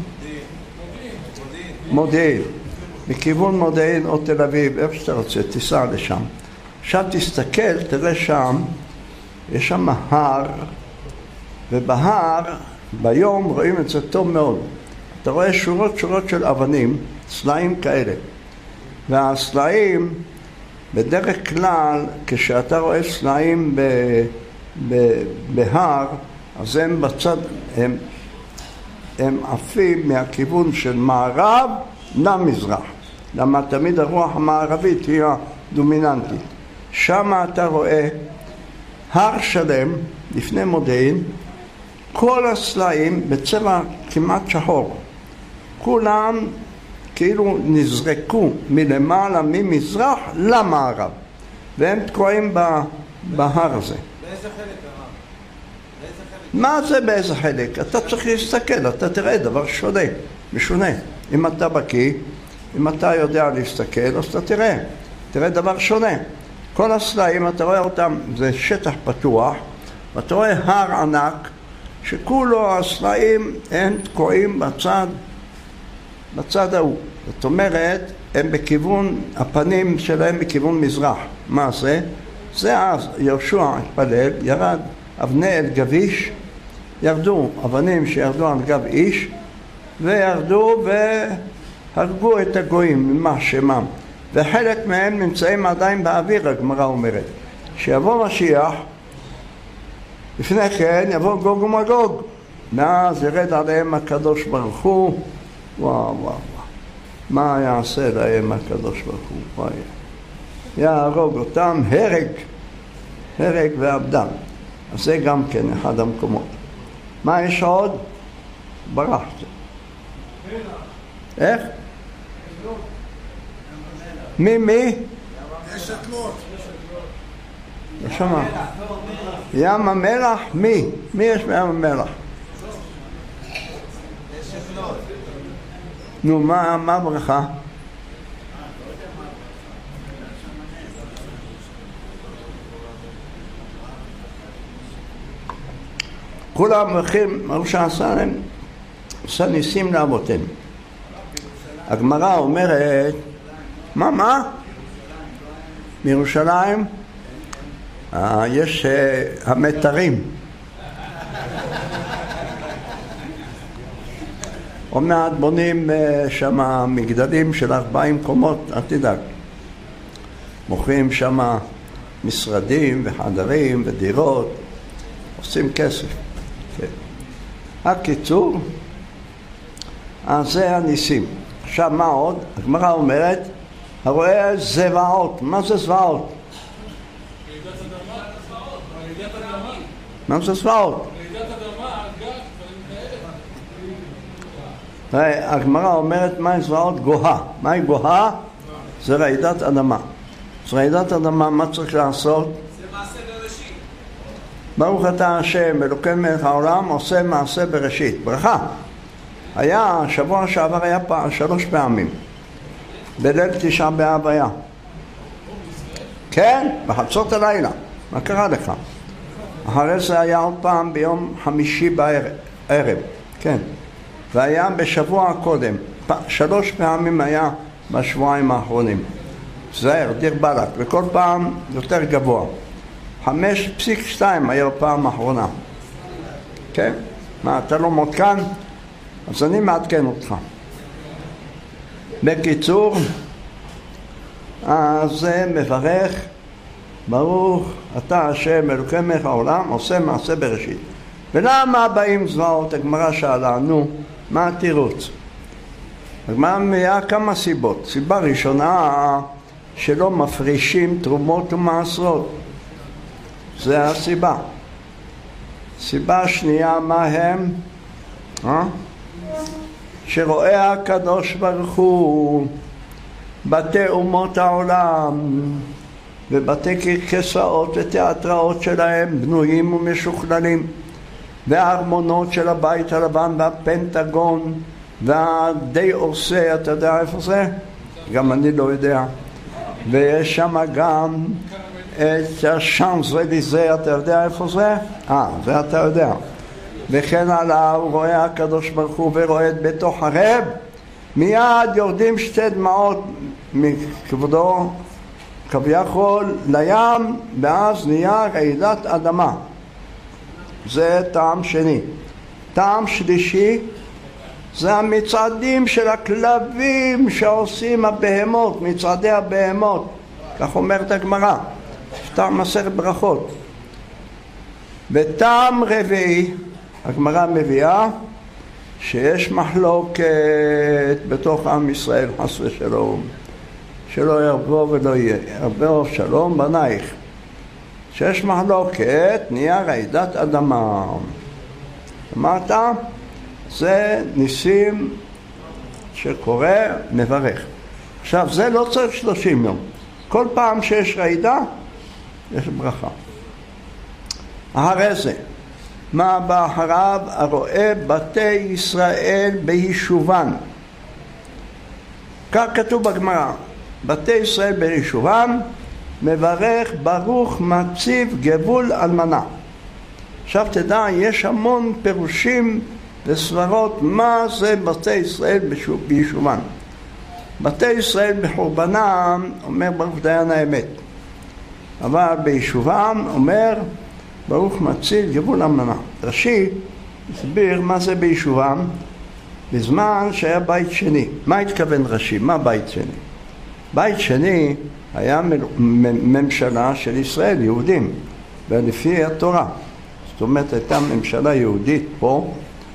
מודיעין, מכיוון מודיעין או תל אביב, איפה שאתה רוצה, תיסע לשם. עכשיו תסתכל, תראה שם, יש שם הר, ובהר, ביום רואים את זה טוב מאוד. אתה רואה שורות שורות של אבנים, סלעים כאלה. והסלעים, בדרך כלל, כשאתה רואה סלעים ב, ב, בהר, אז הם בצד, הם, הם עפים מהכיוון של מערב למזרח. למה תמיד הרוח המערבית היא הדומיננטית. שם אתה רואה הר שלם, לפני מודיעין, כל הסלעים בצבע כמעט שחור. כולם כאילו נזרקו מלמעלה ממזרח למערב, והם תקועים בהר הזה. באיזה חלק הרב? באיזה חלק? מה זה באיזה חלק? אתה צריך להסתכל, אתה תראה דבר שונה, משונה. אם אתה בקיא, אם אתה יודע להסתכל, אז אתה תראה, תראה דבר שונה. כל הסלעים, אתה רואה אותם, זה שטח פתוח, ואתה רואה הר ענק, שכולו הסלעים הם תקועים בצד, בצד ההוא. זאת אומרת, הם בכיוון, הפנים שלהם בכיוון מזרח. מה זה? זה אז יהושע התפלל, ירד אבני אל גביש, ירדו אבנים שירדו על גב איש, וירדו והרגו את הגויים, ממה שמם. וחלק מהם נמצאים עדיין באוויר, הגמרא אומרת. שיבוא משיח, לפני כן יבוא גוג ומגוג, ואז ירד עליהם הקדוש ברוך הוא. וואו וואו וואו, מה יעשה להם הקדוש ברוך הוא? וואי, יהרוג אותם הרג, הרג ואבדם. אז זה גם כן אחד המקומות. מה יש עוד? ברח. איך? מי מי? יש אתמות. לא שמע. ים המלח? מי? מי יש בים המלח? נו, מה, מה ברכה? כולם הולכים, מה שעשה להם, עשה ניסים לאבותינו. הגמרא אומרת, מה, מה? מירושלים? אה, יש אה, המתרים. עוד מעט בונים uh, שם מגדלים של ארבעים קומות, אל תדאג. מוכרים שם משרדים וחדרים ודירות, עושים כסף. כן. הקיצור, אז זה הניסים. עכשיו מה עוד? הגמרא אומרת, הרואה זוועות. מה זה זוועות? רעידת אדמה, רעידת אדמה. מה זה זוועות? רעידת אדמה, אגב, דברים כאלה. הגמרא אומרת מהי זוועות? גואה. מהי גואה? זה רעידת אדמה. אז רעידת אדמה, מה צריך לעשות? זה מעשה ברוך אתה השם אלוקי מלך העולם עושה מעשה בראשית. ברכה. היה, שבוע שעבר היה פעם, שלוש פעמים. בליל תשעה באב היה. כן, בחצות הלילה. מה קרה לך? אחרי זה היה עוד פעם ביום חמישי בערב. כן. והיה בשבוע הקודם. שלוש פעמים היה בשבועיים האחרונים. זהר, דיר בלק, וכל פעם יותר גבוה. חמש פסיק שתיים היה פעם האחרונה. כן? מה, אתה לא מותקן? אז אני מעדכן אותך. בקיצור, אז זה מברך, ברוך אתה השם אלוקי מלך העולם עושה מעשה בראשית. ולמה באים זוועות? הגמרא שאלה, נו, מה התירוץ? הגמרא מביאה כמה סיבות. סיבה ראשונה, שלא מפרישים תרומות ומעשרות. זה הסיבה. סיבה שנייה, מה הם? אה? שרואה הקדוש ברוך הוא בתי אומות העולם ובתי כסאות ותיאטראות שלהם בנויים ומשוכללים, והארמונות של הבית הלבן והפנטגון והדי אורסי, אתה יודע איפה זה? גם אני לא יודע. ויש שם גם את השאנז-אליזה, אתה יודע איפה זה? אה, זה אתה יודע. וכן הלאה, הוא רואה הקדוש ברוך הוא ורואה את ביתו חרב, מיד יורדים שתי דמעות מכבודו כביכול לים, ואז נהיה רעידת אדמה. זה טעם שני. טעם שלישי זה המצעדים של הכלבים שעושים הבהמות, מצעדי הבהמות, כך אומרת הגמרא, טעם מסכת ברכות. וטעם רביעי, הגמרא מביאה שיש מחלוקת בתוך עם ישראל, חס ושלום, שלא ירבו ולא ירבו שלום בנייך, שיש מחלוקת, נהיה רעידת אדמה. אמרת? זה ניסים שקורה, מברך. עכשיו, זה לא צריך שלושים יום. כל פעם שיש רעידה, יש ברכה. אחרי זה, מה בא אחריו? הרואה בתי ישראל ביישובן. כך כתוב בגמרא, בתי ישראל ביישובן, מברך ברוך מציב גבול אלמנה. עכשיו תדע, יש המון פירושים וסברות מה זה בתי ישראל ביישובן. בתי ישראל בחורבנם אומר ברוך דיין האמת, אבל ביישובם אומר ברוך מציל גבול אלמנה. רש"י הסביר מה זה ביישובם בזמן שהיה בית שני. מה התכוון רש"י? מה בית שני? בית שני היה ממשלה של ישראל, יהודים, ולפי התורה. זאת אומרת, הייתה ממשלה יהודית פה,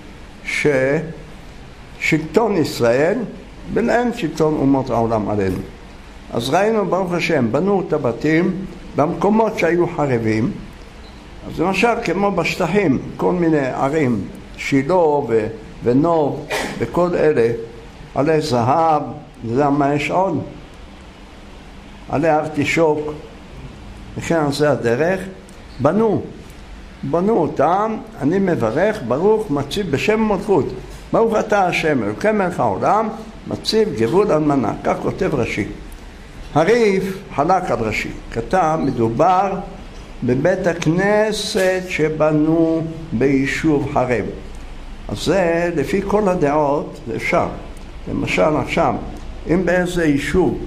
ששלטון ישראל, ולאין שלטון אומות העולם עלינו. אז ראינו, ברוך השם, בנו את הבתים במקומות שהיו חרבים. אז למשל, כמו בשטחים, כל מיני ערים, שילה ו- ונוב, וכל אלה, עלי זהב, זה מה יש עוד? עלי ארטישוק, וכן זה הדרך, בנו, בנו אותם, אני מברך, ברוך מציב בשם מלכות, ברוך אתה השם, אלוקי מלך העולם, מציב גבול אלמנה, כך כותב רש"י. הריף חלק על רש"י, כתב, מדובר בבית הכנסת שבנו ביישוב חרב. אז זה לפי כל הדעות, זה אפשר. למשל עכשיו, אם באיזה יישוב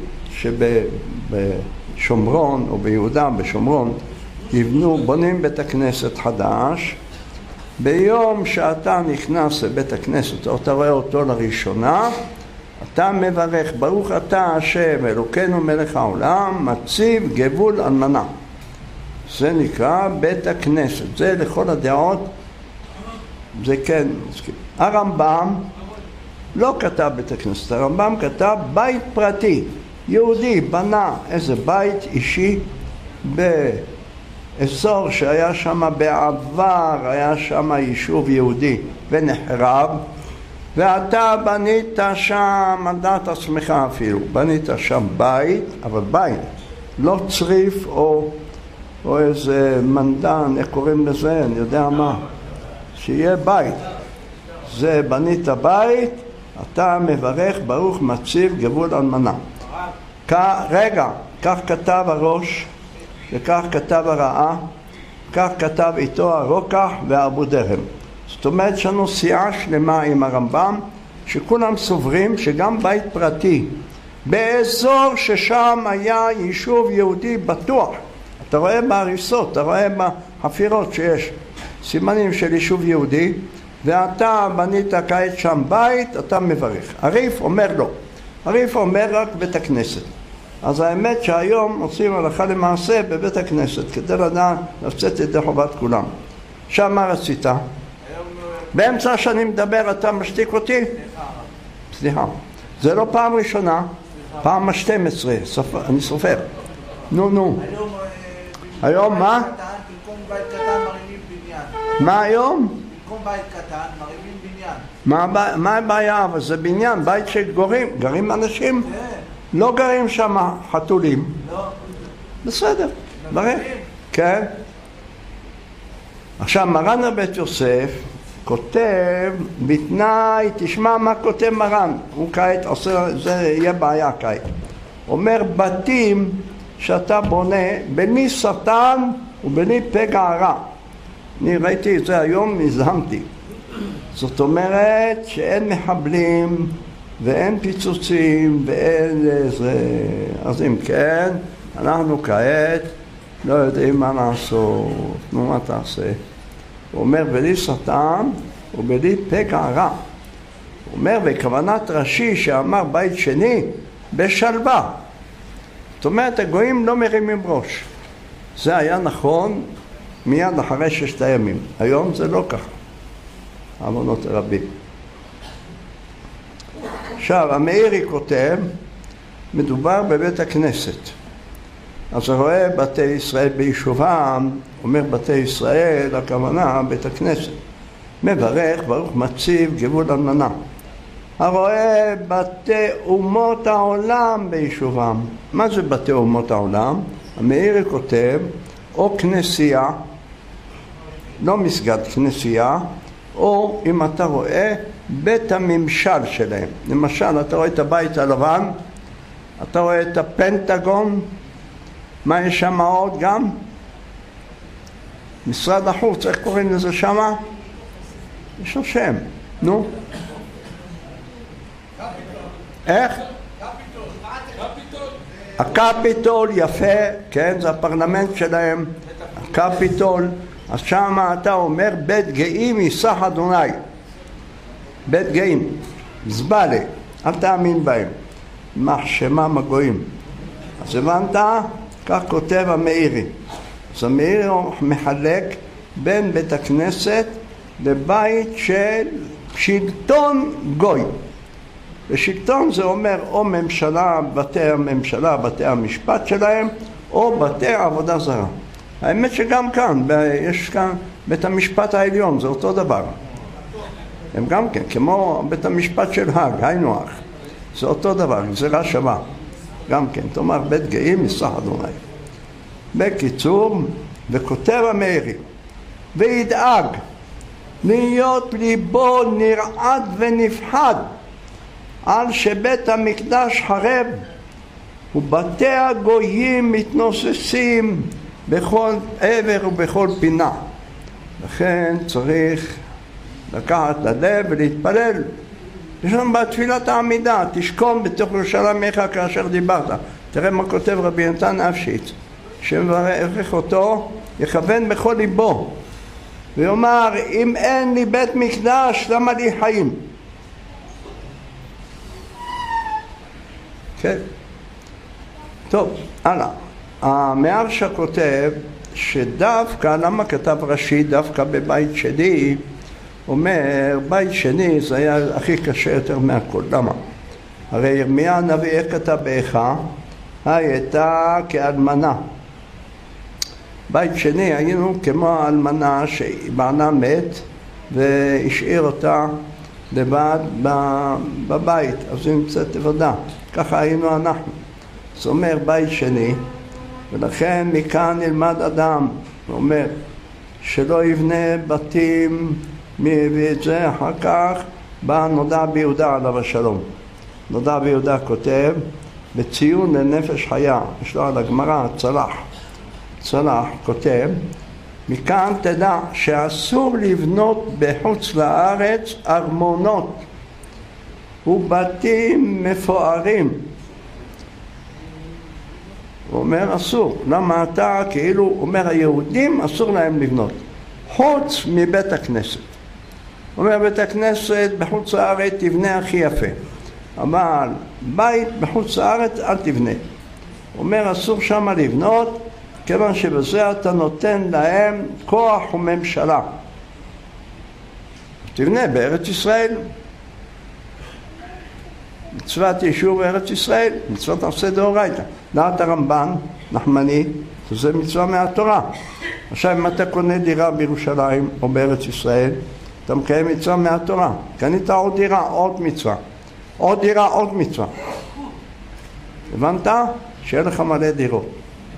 שבשומרון או ביהודה בשומרון יבנו, בונים בית הכנסת חדש, ביום שאתה נכנס לבית הכנסת או אתה רואה אותו לראשונה, אתה מברך ברוך אתה השם אלוקינו מלך העולם מציב גבול אלמנה. זה נקרא בית הכנסת. זה לכל הדעות, זה כן. הרמב"ם לא כתב בית הכנסת, הרמב"ם כתב בית פרטי. יהודי בנה איזה בית אישי באזור שהיה שם בעבר, היה שם יישוב יהודי ונחרב, ואתה בנית שם, על דעת עצמך אפילו, בנית שם בית, אבל בית, לא צריף או או איזה מנדן, איך קוראים לזה, אני יודע מה, שיהיה בית. זה בנית בית, אתה מברך ברוך מציב גבול אלמנה. רגע, כך כתב הראש, וכך כתב הרעה, כך כתב איתו הרוקח ואבו דרם. זאת אומרת שאנו סיעה שלמה עם הרמב"ם, שכולם סוברים שגם בית פרטי, באזור ששם היה יישוב יהודי בטוח, אתה רואה בהריסות, אתה רואה בחפירות שיש סימנים של יישוב יהודי, ואתה בנית כעת שם בית, אתה מברך. הריף אומר לא, הריף אומר רק בית הכנסת. אז האמת שהיום עושים הלכה למעשה בבית הכנסת, כדי לדעת לצאת ידי חובת כולם. עכשיו מה רצית? באמצע שאני מדבר אתה משתיק אותי? סליחה. זה לא פעם ראשונה, פעם ה-שתים עשרה, אני סופר. נו נו. היום מה? במקום בית קטן מרימים בניין. מה היום? במקום בית קטן מרימים בניין. מה הבעיה? אבל זה בניין, בית שגורים, גרים אנשים? לא גרים שם חתולים. לא. בסדר, ברק. כן. עכשיו מרן הבית יוסף כותב בתנאי, תשמע מה כותב מרן, הוא כעת עושה, זה יהיה בעיה כעת. אומר בתים שאתה בונה בלי שטן ובלי פגע רע. אני ראיתי את זה היום, נזהמתי. זאת אומרת שאין מחבלים ואין פיצוצים ואין איזה... אז אם כן, אנחנו כעת לא יודעים מה לעשות. נו, מה תעשה? הוא אומר בלי שטן ובלי פגע רע. הוא אומר בכוונת רש"י שאמר בית שני בשלווה. זאת אומרת הגויים לא מרימים ראש. זה היה נכון מיד אחרי ששת הימים. היום זה לא ככה. עוונות רבים. עכשיו המאירי כותב, מדובר בבית הכנסת. אז רואה בתי ישראל ביישובם, אומר בתי ישראל, הכוונה בית הכנסת. מברך ברוך מציב גבול אלמנה. הרואה בתי אומות העולם ביישובם. מה זה בתי אומות העולם? המאירי כותב, או כנסייה, לא מסגד, כנסייה, או אם אתה רואה בית הממשל שלהם. למשל, אתה רואה את הבית הלבן, אתה רואה את הפנטגון, מה יש שם עוד גם? משרד החוץ, איך קוראים לזה שם? יש לו שם, נו? איך? הקפיטול, יפה, כן, זה הפרלמנט שלהם, הקפיטול. אז שם אתה אומר בית גאים יישא אדוני, בית גאים, זבלה, אל תאמין בהם, מחשמם הגויים. אז הבנת? כך כותב המאירי. אז המאירי מחלק בין בית הכנסת לבית של שלטון גוי. ושלטון זה אומר או ממשלה, בתי הממשלה, בתי המשפט שלהם, או בתי עבודה זרה. האמת שגם כאן, יש כאן בית המשפט העליון, זה אותו דבר. הם גם כן, כמו בית המשפט של האג, היינו הך. זה אותו דבר, גזירה שווה. גם כן, תאמר בית גאים יישא אדוני. בקיצור, וכותב המאירי, וידאג להיות ליבו נרעד ונפחד על שבית המקדש חרב ובתי הגויים מתנוססים בכל עבר ובכל פינה. לכן צריך לקחת ללב ולהתפלל. יש לנו בתפילת העמידה, תשכון בתוך ירושלים עמך כאשר דיברת. תראה מה כותב רבי נתן אפשיץ, שמברך אותו, יכוון בכל ליבו ויאמר, אם אין לי בית מקדש, למה לי חיים? כן. טוב, הלאה. המהרש"א כותב שדווקא, למה כתב רש"י דווקא בבית שני? אומר, בית שני זה היה הכי קשה יותר מהכל. למה? הרי ירמיה הנביא איך כתב באיכה? הייתה כאלמנה. בית שני היינו כמו האלמנה שבעלה מת והשאיר אותה לבד בבית, אז היא נמצאת לבדה. ככה היינו אנחנו. זאת אומרת, בית שני ולכן מכאן נלמד אדם, הוא אומר, שלא יבנה בתים, מי הביא את זה? אחר כך בא נודע ביהודה עליו השלום. נודע ביהודה כותב, בציון לנפש חיה, יש לו על הגמרא, צלח, צלח כותב, מכאן תדע שאסור לבנות בחוץ לארץ ארמונות ובתים מפוארים. הוא אומר אסור. למה אתה כאילו, הוא אומר היהודים אסור להם לבנות חוץ מבית הכנסת. הוא אומר בית הכנסת בחוץ לארץ תבנה הכי יפה, אבל בית בחוץ לארץ אל תבנה. הוא אומר אסור שם לבנות, כיוון שבזה אתה נותן להם כוח וממשלה. תבנה בארץ ישראל, מצוות יישוב בארץ ישראל, מצוות עשה דאורייתא. דעת הרמב"ן, נחמני, זה מצווה מהתורה. עכשיו אם אתה קונה דירה בירושלים או בארץ ישראל, אתה מקיים מצווה מהתורה. קנית עוד דירה, עוד מצווה. עוד דירה, עוד מצווה. הבנת? שיהיה לך מלא דירות.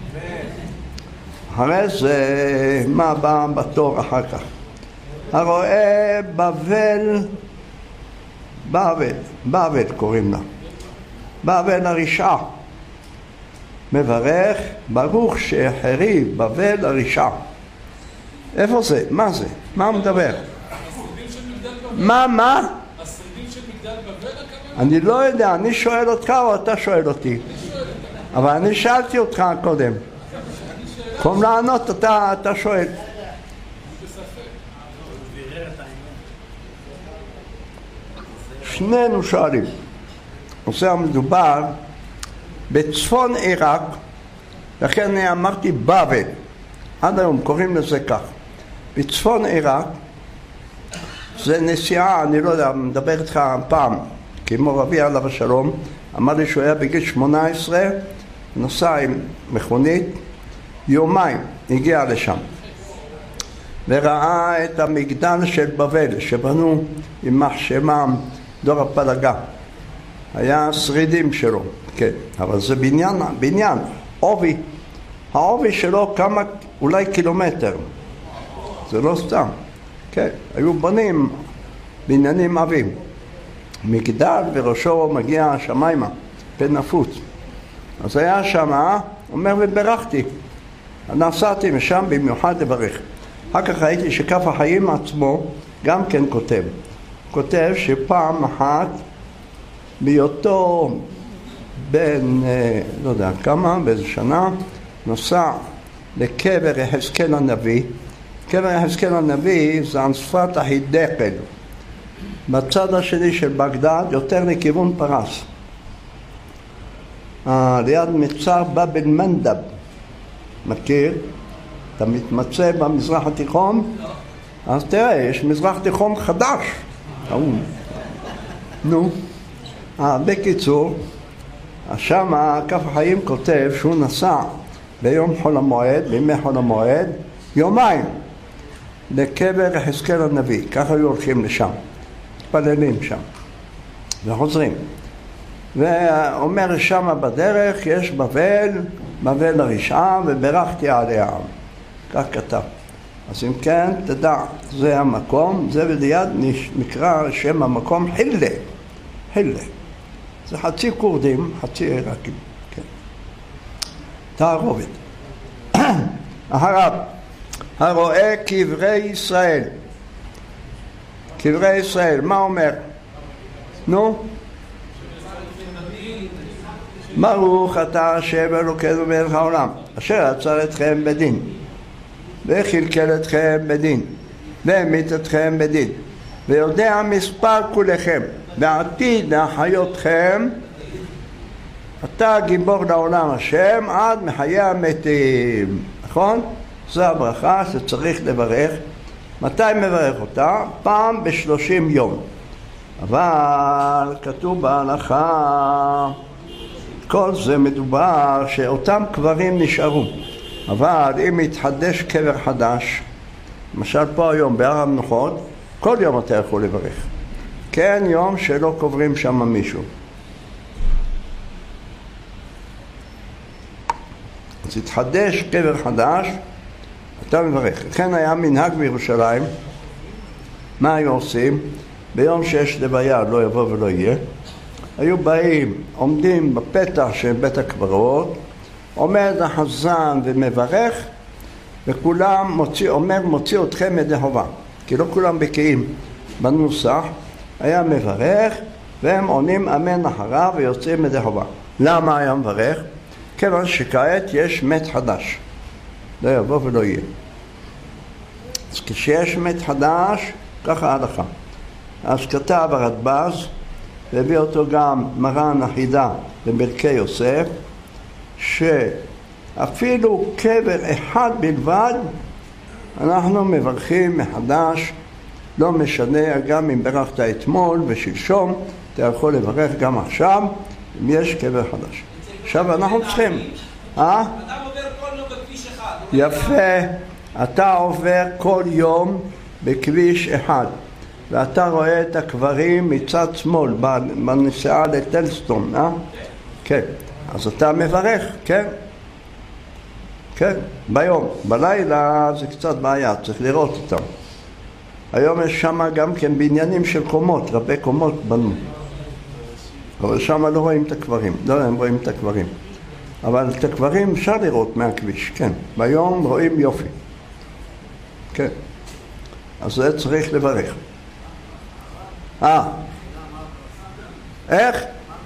אחרי זה, מה בא בתור אחר כך? הרואה בבל, בבל, בבל קוראים לה. בבל הרשעה. מברך, ברוך שהחריב בבל הרשעה. איפה זה? מה זה? מה הוא מדבר? מה, מה? השרידים של מגדל בבל הכוונה? אני לא יודע, אני שואל אותך או אתה שואל אותי? אבל אני שאלתי אותך קודם. קום לענות, אתה, אתה שואל. שנינו שואלים. נושא המדובר בצפון עיראק, לכן אמרתי בבל, עד היום קוראים לזה כך. בצפון עיראק זה נסיעה, אני לא יודע, מדבר איתך פעם, כמו רבי עליו השלום, אמר לי שהוא היה בגיל שמונה עשרה, נסע עם מכונית, יומיים הגיע לשם וראה את המגדל של בבל שבנו עם מחשמם דור הפלגה. היה שרידים שלו, כן, אבל זה בניין, בניין, עובי. העובי שלו כמה, אולי קילומטר. זה לא סתם. כן, היו בנים בניינים עבים. מגדל וראשו מגיע השמיימה, פן נפוץ. אז היה שמה, אומר וברכתי. נסעתי משם במיוחד לברך. אחר כך ראיתי שכף החיים עצמו גם כן כותב. כותב שפעם אחת בהיותו בין, לא יודע כמה, באיזה שנה, נוסע לקבר יחזקאל הנביא. קבר יחזקאל הנביא זה על שפת ההידקל. בצד השני של בגדד, יותר לכיוון פרס. ליד מצר באב אל-מנדב. מכיר? אתה מתמצא במזרח התיכון? אז תראה, יש מזרח תיכון חדש. נו. בקיצור, שם כף החיים כותב שהוא נסע ביום חול המועד, בימי חול המועד, יומיים לקבר יחזקאל הנביא. ככה היו הולכים לשם, מתפללים שם וחוזרים. ואומר שם בדרך יש בבל, בבל הרשעה, וברכתי עליה. כך כתב. אז אם כן, תדע, זה המקום, זה וליד נקרא שם המקום חילה. חילה. זה חצי קורדים, חצי עיראקים. כן. תערובת. אחריו, הרואה קברי ישראל. קברי ישראל, מה אומר? נו? ברוך אתה השם אלוקינו מלך העולם, אשר עצר אתכם בדין, וכלכל אתכם בדין, והמית אתכם בדין, ויודע מספר כולכם, ועתיד להחיותכם. אתה גיבור לעולם השם עד מחיי המתים. נכון? זו הברכה שצריך לברך. מתי מברך אותה? פעם בשלושים יום. אבל כתוב בהלכה, כל זה מדובר שאותם קברים נשארו. אבל אם יתחדש קבר חדש, למשל פה היום בהר המנוחות, כל יום אתה יכול לברך. כן, יום שלא קוברים שם מישהו. אז התחדש קבר חדש, אתה מברך. לכן היה מנהג בירושלים, מה היו עושים? ביום שיש לוויה לא יבוא ולא יהיה, היו באים, עומדים בפתח של בית הקברות, עומד החזן ומברך, וכולם מוציא, אומר מוציא אתכם ידי חובה, כי לא כולם בקיאים בנוסח, היה מברך והם עונים אמן אחריו ויוצאים ידי חובה. למה היה מברך? כיוון שכעת יש מת חדש, לא יבוא ולא יהיה. אז כשיש מת חדש, ככה ההלכה. אז כתב הרדב"ז, והביא אותו גם מרן החידה בברכי יוסף, שאפילו קבר אחד בלבד אנחנו מברכים מחדש, לא משנה, גם אם ברכת אתמול ושלשום, אתה יכול לברך גם עכשיו, אם יש קבר חדש. עכשיו אנחנו צריכים, אה? אתה עובר כל יום בכביש אחד. יפה, אתה עובר כל יום בכביש אחד, ואתה רואה את הקברים מצד שמאל, בנסיעה לטלסטון, אה? כן. אז אתה מברך, כן? כן, ביום. בלילה זה קצת בעיה, צריך לראות אותם. היום יש שם גם כן בניינים של קומות, רבי קומות בנו. אבל שם לא רואים את הקברים, לא הם רואים את הקברים. אבל את הקברים אפשר לראות מהכביש, כן. ביום רואים יופי. כן. אז זה צריך לברך. אה. איך?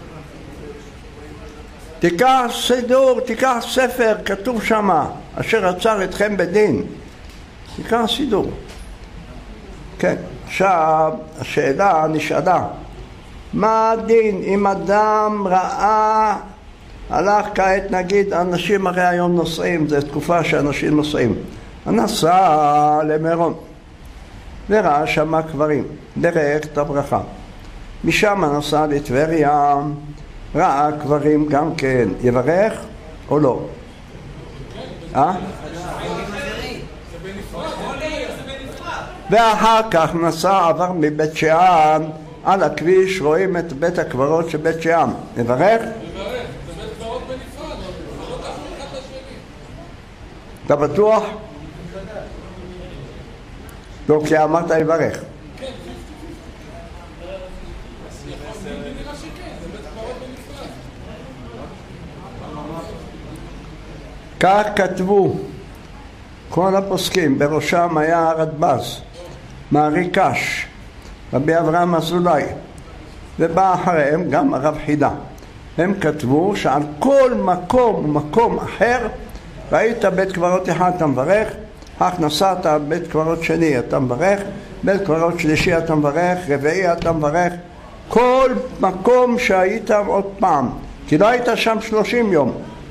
תיקח סידור, תיקח ספר, כתוב שמה, אשר עצר אתכם בדין. תיקח סידור. כן, עכשיו השאלה נשאלה, מה הדין אם אדם ראה, הלך כעת נגיד, אנשים הרי היום נוסעים, זו תקופה שאנשים נוסעים, נסע למירון וראה שמה קברים, דרך את הברכה, משם נסע לטבריה, ראה קברים גם כן, יברך או לא? אה? ואחר כך נסע, עבר מבית שאן, על הכביש רואים את בית הקברות של בית שאן, יברך? יברך, זה בית קברות בנפרד, לא תחזור אחד לשני. אתה בטוח? לא, כי אמרת יברך. כן, זה נראה שכן, זה בית קברות בנפרד. כך כתבו כל הפוסקים, בראשם היה הרדב"ז, מערי קש, רבי אברהם אזולאי, ובא אחריהם גם הרב חידה. הם כתבו שעל כל מקום ומקום אחר ראית בית קברות אחד אתה מברך, אך נסעת בית קברות שני אתה מברך, בית קברות שלישי אתה מברך, רביעי אתה מברך, כל מקום שהיית עוד פעם, כי לא היית שם שלושים יום.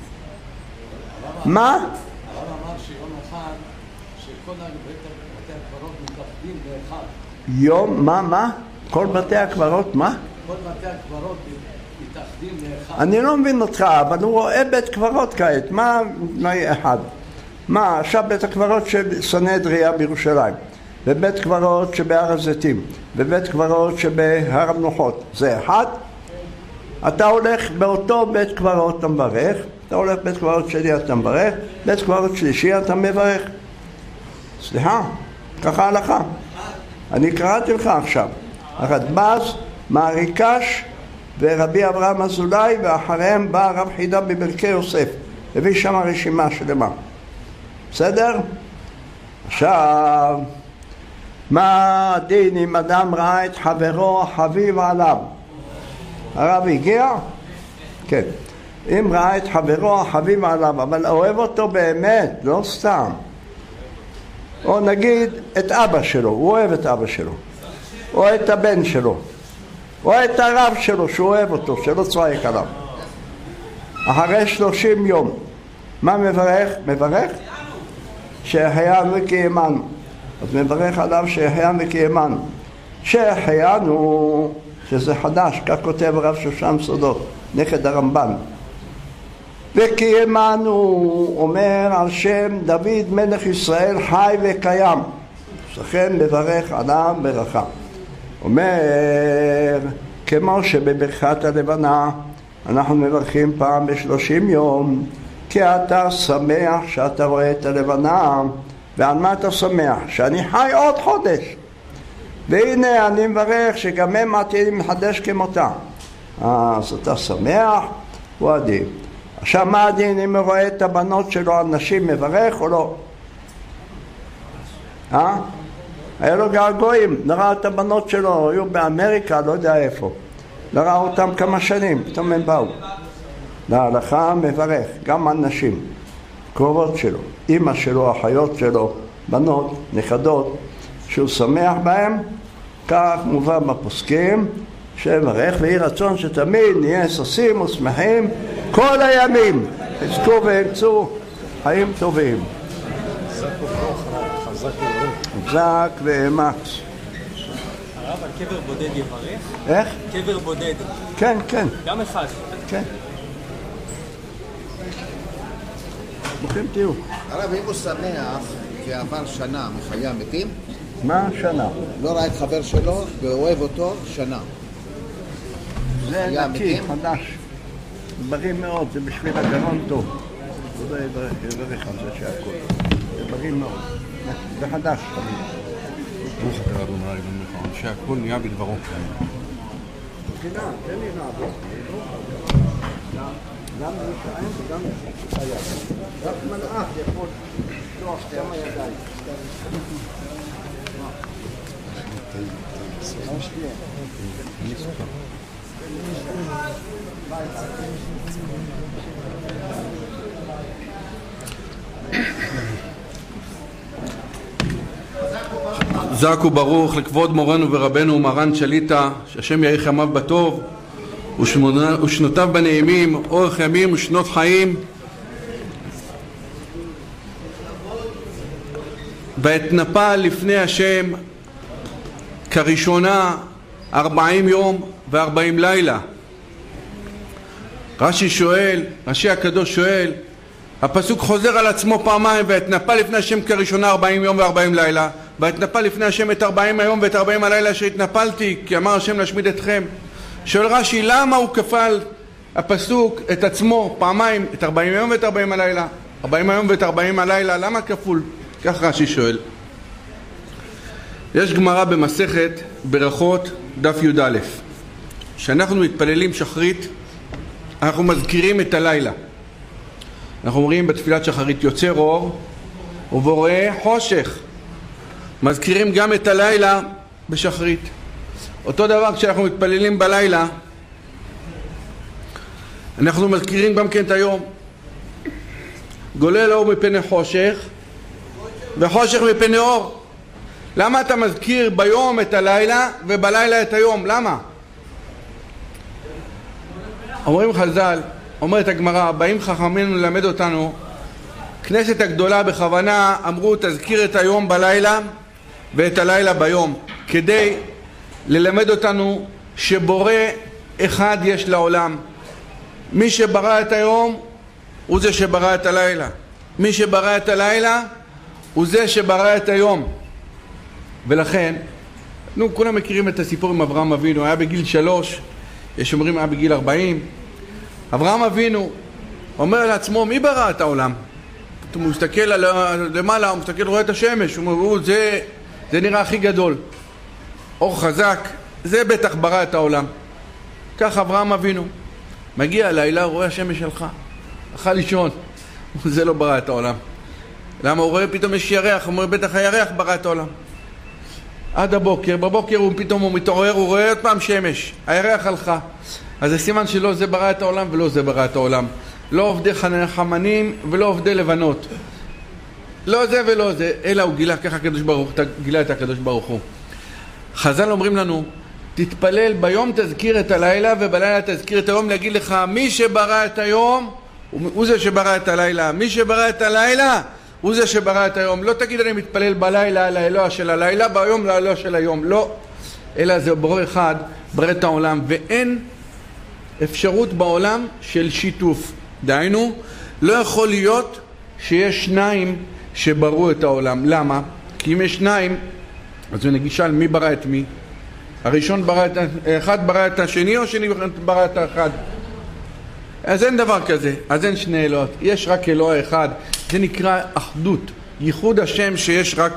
מה? הרב אמר שיום אחד שכל בתי הקברות מתאחדים באחד. יום, מה, מה? כל בתי הקברות, מה? כל בתי הקברות מתאחדים באחד. אני לא מבין אותך, אבל הוא רואה בית קברות כעת, מה תנאי אחד? מה, עכשיו בית הקברות של סנהדריה בירושלים, ובית קברות שבהר הזיתים, ובית קברות שבהר המנוחות, זה אחד? אתה הולך באותו בית קברות אתה מברך, אתה הולך בית קברות שני אתה מברך, בית קברות שלישי אתה מברך. סליחה, ככה הלכה. אני קראתי לך עכשיו. הרדב"ז, מערי קש ורבי אברהם אזולאי, ואחריהם בא הרב חידה בברכי יוסף. הביא שם רשימה שלמה. בסדר? עכשיו, מה הדין אם אדם ראה את חברו החביב עליו? הרב הגיע? כן. אם ראה את חברו החביב עליו, אבל אוהב אותו באמת, לא סתם. או נגיד את אבא שלו, הוא אוהב את אבא שלו. או את הבן שלו. או את הרב שלו שהוא אוהב אותו, שלא צועק עליו. אחרי שלושים יום, מה מברך? מברך? שהחיינו וקיימנו. אז מברך עליו שהחיינו וקיימנו. שהחיינו, שזה חדש, כך כותב הרב שושן סודות, נכד הרמב"ן. וקיימנו, אומר על שם דוד מלך ישראל חי וקיים. לכן מברך עליו ברכה. אומר, כמו שבברכת הלבנה אנחנו מברכים פעם בשלושים יום, כי אתה שמח שאתה רואה את הלבנה. ועל מה אתה שמח? שאני חי עוד חודש. והנה אני מברך שגם הם עתידים לחדש כמותה. אז אתה שמח, הוא הדין. עכשיו מה הדין אם הוא רואה את הבנות שלו, הנשים, מברך או לא? אה? היה לו געגועים, נראה את הבנות שלו, היו באמריקה, לא יודע איפה. נראה אותם כמה שנים, פתאום הם באו. להלכה מברך, גם הנשים, קרובות שלו, אמא שלו, אחיות שלו, בנות, נכדות, שהוא שמח בהם, כך מובא בפוסקים, שברך ויהי רצון שתמיד נהיה ששים ושמחים כל הימים, חזקו ואמצו חיים טובים. חזק ואמץ. הרב, על קבר בודד יברך? איך? קבר בודד. כן, כן. גם אחד. כן. ברוכים תהיו. הרב, אם הוא שמח ועבר שנה מחיי המתים, מה שנה? לא ראה את חבר שלו ואוהב אותו שנה. זה נקי, חדש. בריא מאוד, זה בשביל הגרון טוב. הוא לא יברך על זה שהכל. זה בריא מאוד. זה חדש. ברוך אתה אדוני אלוהינו שהכל נהיה בדברו. תחילה, תן לי לעבור. גם לשען וגם לשעיה. רק מלאך יכול לשלוח כמה ידיים. מה שתהיה? אני סופר. זק וברוך לכבוד מורנו ורבנו מרן שליטה, שהשם יאריך ימיו בטוב ושנותיו בנעימים, אורך ימים ושנות חיים. ואתנפל לפני השם כראשונה ארבעים יום וארבעים לילה. רש"י שואל, רש"י הקדוש שואל, הפסוק חוזר על עצמו פעמיים, ואתנפל לפני השם כראשונה ארבעים יום וארבעים לילה, ואתנפל לפני השם את ארבעים היום ואת ארבעים הלילה שהתנפלתי, כי אמר השם להשמיד אתכם. שואל רש"י, למה הוא כפל הפסוק את עצמו פעמיים, את ארבעים היום ואת ארבעים הלילה, ארבעים היום ואת ארבעים הלילה, למה כפול? כך רש"י שואל. יש גמרא במסכת ברכות דף י"א, שאנחנו מתפללים שחרית, אנחנו מזכירים את הלילה. אנחנו אומרים בתפילת שחרית יוצר אור ובורא חושך, מזכירים גם את הלילה בשחרית. אותו דבר כשאנחנו מתפללים בלילה, אנחנו מזכירים גם כן את היום. גולל אור מפני חושך וחושך מפני אור. למה אתה מזכיר ביום את הלילה ובלילה את היום? למה? אומרים חז"ל, אומרת הגמרא, באים חכמינו ללמד אותנו, כנסת הגדולה בכוונה אמרו תזכיר את היום בלילה ואת הלילה ביום, כדי ללמד אותנו שבורא אחד יש לעולם. מי שברא את היום הוא זה שברא את הלילה, מי שברא את הלילה הוא זה שברא את היום. ולכן, נו, כולם מכירים את הסיפור עם אברהם אבינו, היה בגיל שלוש, יש אומרים היה בגיל ארבעים. אברהם אבינו אומר לעצמו, מי ברא את העולם? הוא מסתכל למעלה, הוא מסתכל, רואה את השמש, הוא אומר, זה, זה נראה הכי גדול, אור חזק, זה בטח ברא את העולם. כך אברהם אבינו מגיע הלילה, רואה השמש שלך, הלכה לישון, זה לא ברא את העולם. למה? הוא רואה פתאום יש ירח, הוא אומר, בטח הירח ברא את העולם. עד הבוקר, בבוקר הוא פתאום הוא מתעורר, הוא רואה עוד פעם שמש, הירח הלכה. אז זה סימן שלא זה ברא את העולם ולא זה ברא את העולם. לא עובדי חמנים ולא עובדי לבנות. לא זה ולא זה, אלא הוא גילה, ככה הקדוש ברוך, גילה את הקדוש ברוך הוא. חז"ל אומרים לנו, תתפלל ביום תזכיר את הלילה ובלילה תזכיר את היום, להגיד לך מי שברא את היום הוא זה שברא את הלילה, מי שברא את הלילה הוא זה שברא את היום. לא תגיד אני מתפלל בלילה לאלוה של הלילה, ביום לאלוה של היום, לא, אלא זה ברור אחד ברא את העולם, ואין אפשרות בעולם של שיתוף. דהיינו, לא יכול להיות שיש שניים שבראו את העולם. למה? כי אם יש שניים, אז נשאל מי ברא את מי? הראשון ברא את, אחד ברא את השני או השני ברא את האחד? אז אין דבר כזה, אז אין שני אלוהות, יש רק אלוה אחד, זה נקרא אחדות, ייחוד השם שיש רק...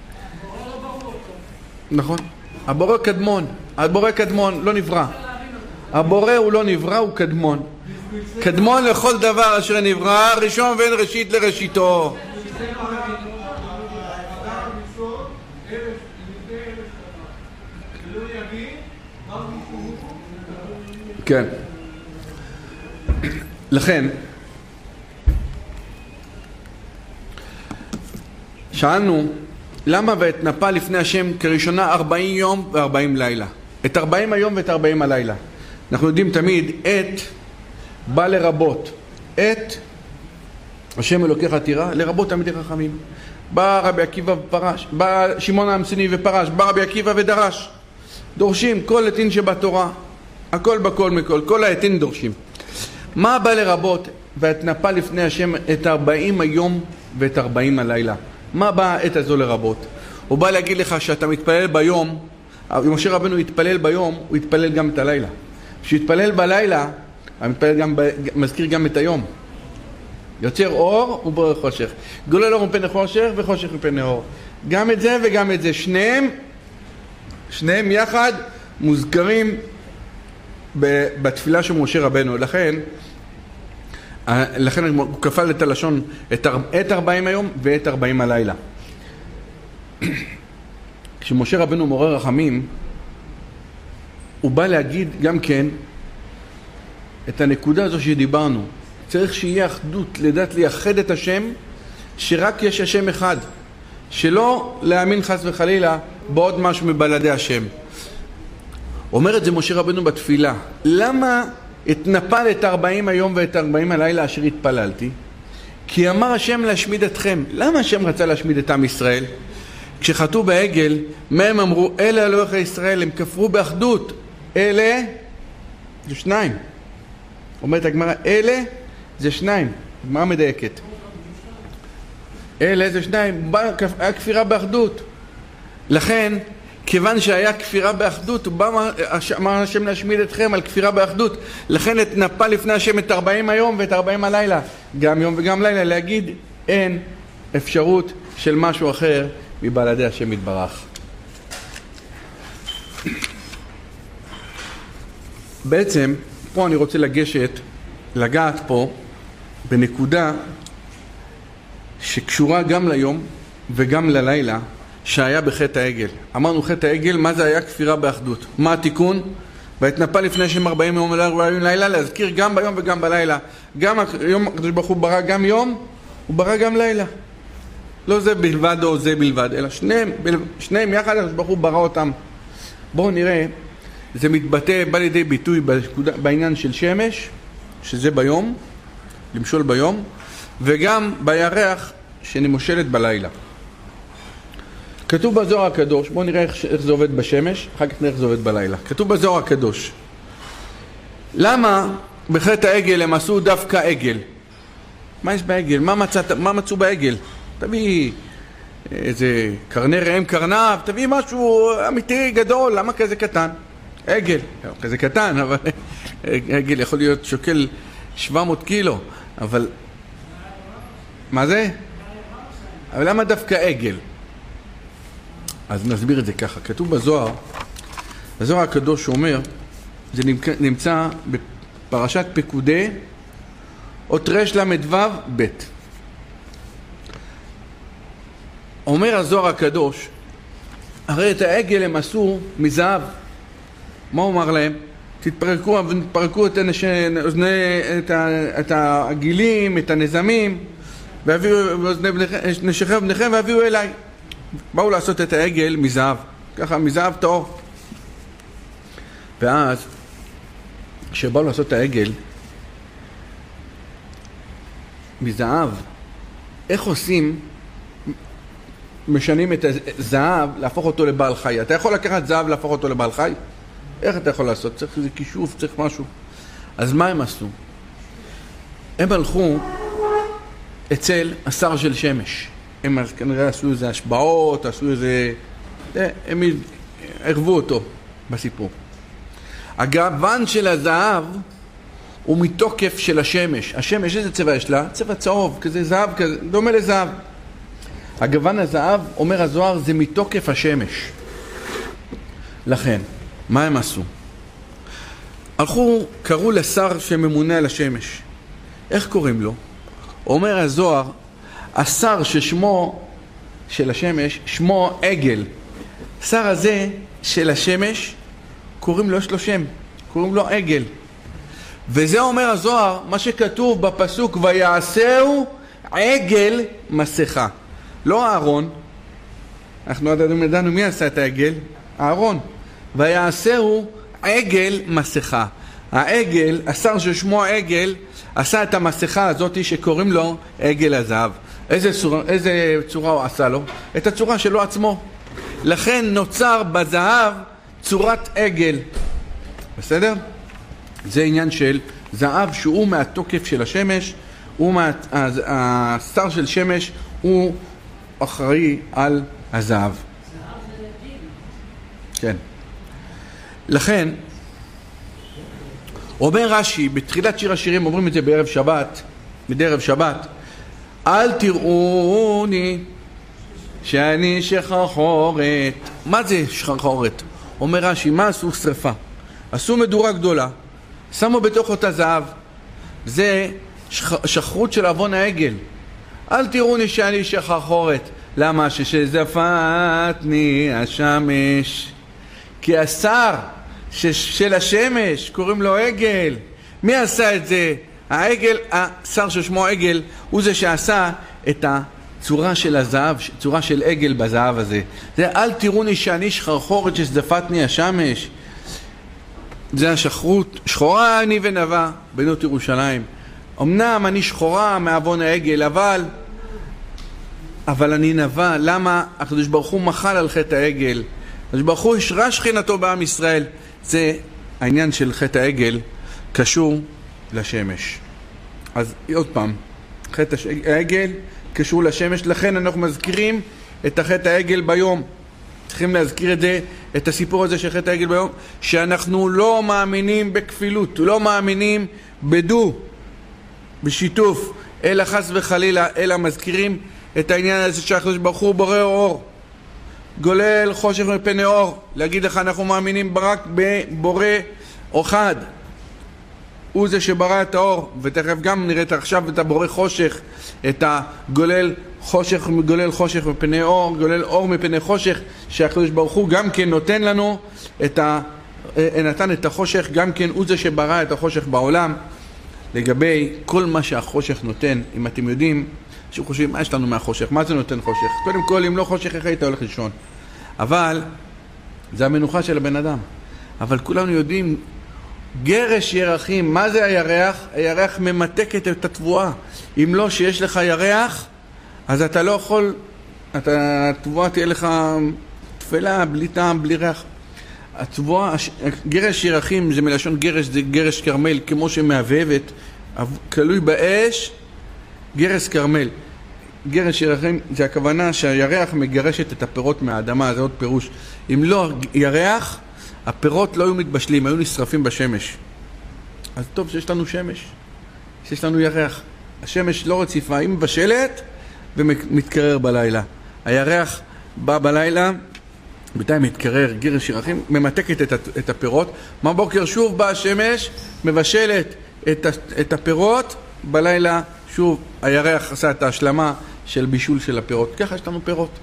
נכון, הבורא קדמון, הבורא קדמון לא נברא, הבורא הוא לא נברא, הוא קדמון, קדמון לכל דבר אשר נברא, ראשון ואין ראשית לראשיתו. כן. לכן שאלנו למה ואתנפל לפני השם כראשונה ארבעים יום וארבעים לילה, את ארבעים היום ואת ארבעים הלילה. אנחנו יודעים תמיד את בא לרבות, את השם אלוקיך תירא לרבות תלמידי חכמים. בא רבי עקיבא ופרש, בא שמעון העמסיני ופרש, בא רבי עקיבא ודרש, דורשים כל עתין שבתורה, הכל בכל מכל, כל העתין דורשים. מה בא לרבות ואתנפל לפני השם את ארבעים היום ואת ארבעים הלילה? מה בא העת הזו לרבות? הוא בא להגיד לך שאתה מתפלל ביום, משה רבנו התפלל ביום, הוא התפלל גם את הלילה. כשהתפלל בלילה, המתפלל גם, מזכיר גם את היום. יוצר אור ובורא חושך. גולל אור מפני חושך וחושך מפני אור. גם את זה וגם את זה, שניהם, שניהם יחד מוזכרים בתפילה של משה רבנו. לכן, לכן הוא כפל את הלשון, את ארבעים היום ואת ארבעים הלילה. כשמשה רבנו מעורר רחמים, הוא בא להגיד גם כן את הנקודה הזו שדיברנו. צריך שיהיה אחדות, לדעת לייחד את השם, שרק יש השם אחד, שלא להאמין חס וחלילה בעוד משהו מבלעדי השם. אומר את זה משה רבנו בתפילה. למה התנפל את ארבעים היום ואת ארבעים הלילה אשר התפללתי? כי אמר השם להשמיד אתכם. למה השם רצה להשמיד את עם ישראל? כשחטאו בעגל, מה הם אמרו? אלה אלוהיך ישראל, הם כפרו באחדות. אלה זה שניים. אומרת הגמרא, אלה זה שניים. מה מדייקת? אלה זה שניים. היה כפירה באחדות. לכן, כיוון שהיה כפירה באחדות, הוא בא, אמר השם להשמיד אתכם על כפירה באחדות. לכן התנפל לפני השם את ארבעים היום ואת ארבעים הלילה. גם יום וגם לילה, להגיד אין אפשרות של משהו אחר מבלעדי השם יתברך. בעצם, פה אני רוצה לגשת, לגעת פה בנקודה שקשורה גם ליום וגם ללילה שהיה בחטא העגל. אמרנו חטא העגל, מה זה היה? כפירה באחדות. מה התיקון? והתנפל לפני השם ארבעים יום וארבעים לילה, להזכיר גם ביום וגם בלילה. גם היום הקדוש ברוך הוא ברא גם יום, הוא ברא גם לילה. לא זה בלבד או זה בלבד, אלא שניהם, שניהם יחד הקדוש ברוך הוא ברא אותם. בואו נראה, זה מתבטא, בא לידי ביטוי בעניין של שמש, שזה ביום, למשול ביום, וגם בירח שנמושלת בלילה. כתוב בזוהר הקדוש, בואו נראה איך, איך זה עובד בשמש, אחר כך נראה איך זה עובד בלילה. כתוב בזוהר הקדוש, למה בחטא העגל הם עשו דווקא עגל? מה יש בעגל? מה, מצאת, מה מצאו בעגל? תביא איזה קרני רעם קרנב, תביא משהו אמיתי גדול, למה כזה קטן? עגל, כזה קטן, אבל עגל יכול להיות שוקל שבע מאות קילו, אבל מה זה? אבל למה דווקא עגל? אז נסביר את זה ככה. כתוב בזוהר, בזוהר הקדוש אומר, זה נמצא בפרשת פקודי, אות רש למד וו בית. אומר הזוהר הקדוש, הרי את העגל הם עשו מזהב. מה הוא אמר להם? תתפרקו, תתפרקו את, הנש... את, ה... את הגילים, את הנזמים, והביאו נשיכם ובניכם והביאו אליי. באו לעשות את העגל מזהב, ככה מזהב טהור. ואז כשבאו לעשות את העגל מזהב, איך עושים? משנים את הזהב, להפוך אותו לבעל חי. אתה יכול לקחת זהב להפוך אותו לבעל חי? איך אתה יכול לעשות? צריך איזה כישוף, צריך משהו. אז מה הם עשו? הם הלכו אצל השר של שמש. הם כנראה עשו איזה השפעות, עשו איזה... הם ערבו אותו בסיפור. הגוון של הזהב הוא מתוקף של השמש. השמש, איזה צבע יש לה? צבע צהוב, כזה זהב, כזה, דומה לזהב. הגוון הזהב, אומר הזוהר, זה מתוקף השמש. לכן, מה הם עשו? הלכו, קראו לשר שממונה על השמש. איך קוראים לו? אומר הזוהר, השר ששמו של השמש, שמו עגל. שר הזה של השמש, קוראים לו, יש לו שם, קוראים לו עגל. וזה אומר הזוהר, מה שכתוב בפסוק, ויעשהו עגל מסכה. לא אהרון, אנחנו עד היום ידענו מי עשה את העגל? אהרון. ויעשהו עגל מסכה. העגל, השר ששמו עגל, עשה את המסכה הזאת שקוראים לו עגל הזהב. איזה צורה, איזה צורה הוא עשה לו? את הצורה שלו עצמו. לכן נוצר בזהב צורת עגל. בסדר? זה עניין של זהב שהוא מהתוקף של השמש, הוא מה, השר של שמש הוא אחראי על הזהב. כן. לכן, אומר רש"י, בתחילת שיר השירים, אומרים את זה בערב שבת, בערב שבת, אל תראוני שאני שחרחורת. מה זה שחרחורת? אומר רש"י, מה עשו? שריפה. עשו מדורה גדולה, שמו בתוך אותה זהב. זה שחרות של אבון העגל. אל תראוני שאני שחרחורת. למה? ששזפתני השמש. כי השר של השמש קוראים לו עגל. מי עשה את זה? העגל, השר ששמו עגל, הוא זה שעשה את הצורה של הזהב, צורה של עגל בזהב הזה. זה אל תראוני שאני שחרחורת שזפתני השמש. זה השחרות, שחורה אני ונבה בנות ירושלים. אמנם אני שחורה מאבון העגל, אבל אבל אני נבה. למה? הקדוש ברוך הוא מחל על חטא העגל. הקדוש ברוך הוא השרה שכינתו בעם ישראל. זה העניין של חטא העגל קשור לשמש. אז עוד פעם, חטא העגל קשור לשמש, לכן אנחנו מזכירים את החטא העגל ביום. צריכים להזכיר את זה, את הסיפור הזה של חטא העגל ביום, שאנחנו לא מאמינים בכפילות, לא מאמינים בדו, בשיתוף, אלא חס וחלילה, אלא מזכירים את העניין הזה שהקדוש ברוך הוא בורא אור, גולל חושך מפני אור. להגיד לך, אנחנו מאמינים רק בבורא אחד, הוא זה שברא את האור, ותכף גם נראית עכשיו את הבורא חושך, את הגולל חושך, גולל חושך מפני אור, גולל אור מפני חושך, שהקדוש ברוך הוא גם כן נותן לנו את ה... נתן את החושך, גם כן הוא זה שברא את החושך בעולם. לגבי כל מה שהחושך נותן, אם אתם יודעים, שחושבים, מה יש לנו מהחושך? מה זה נותן חושך? קודם כל, אם לא חושך, איך היית הולך לישון? אבל זה המנוחה של הבן אדם. אבל כולנו יודעים, גרש ירחים, מה זה הירח? הירח ממתקת את התבואה. אם לא שיש לך ירח, אז אתה לא יכול, אתה, התבואה תהיה לך תפלה, בלי טעם, בלי ריח. התבואה, גרש ירחים זה מלשון גרש, זה גרש קרמל, כמו שמהבהבת, כלוי באש, גרש קרמל. גרש ירחים זה הכוונה שהירח מגרשת את הפירות מהאדמה, זה עוד פירוש. אם לא ירח, הפירות לא היו מתבשלים, היו נשרפים בשמש. אז טוב שיש לנו שמש, שיש לנו ירח. השמש לא רציפה, היא מבשלת ומתקרר בלילה. הירח בא בלילה, בינתיים מתקרר, גרש ירחים, ממתקת את, את הפירות. מהבוקר שוב באה השמש, מבשלת את, את הפירות, בלילה שוב הירח עשה את ההשלמה של בישול של הפירות. ככה יש לנו פירות.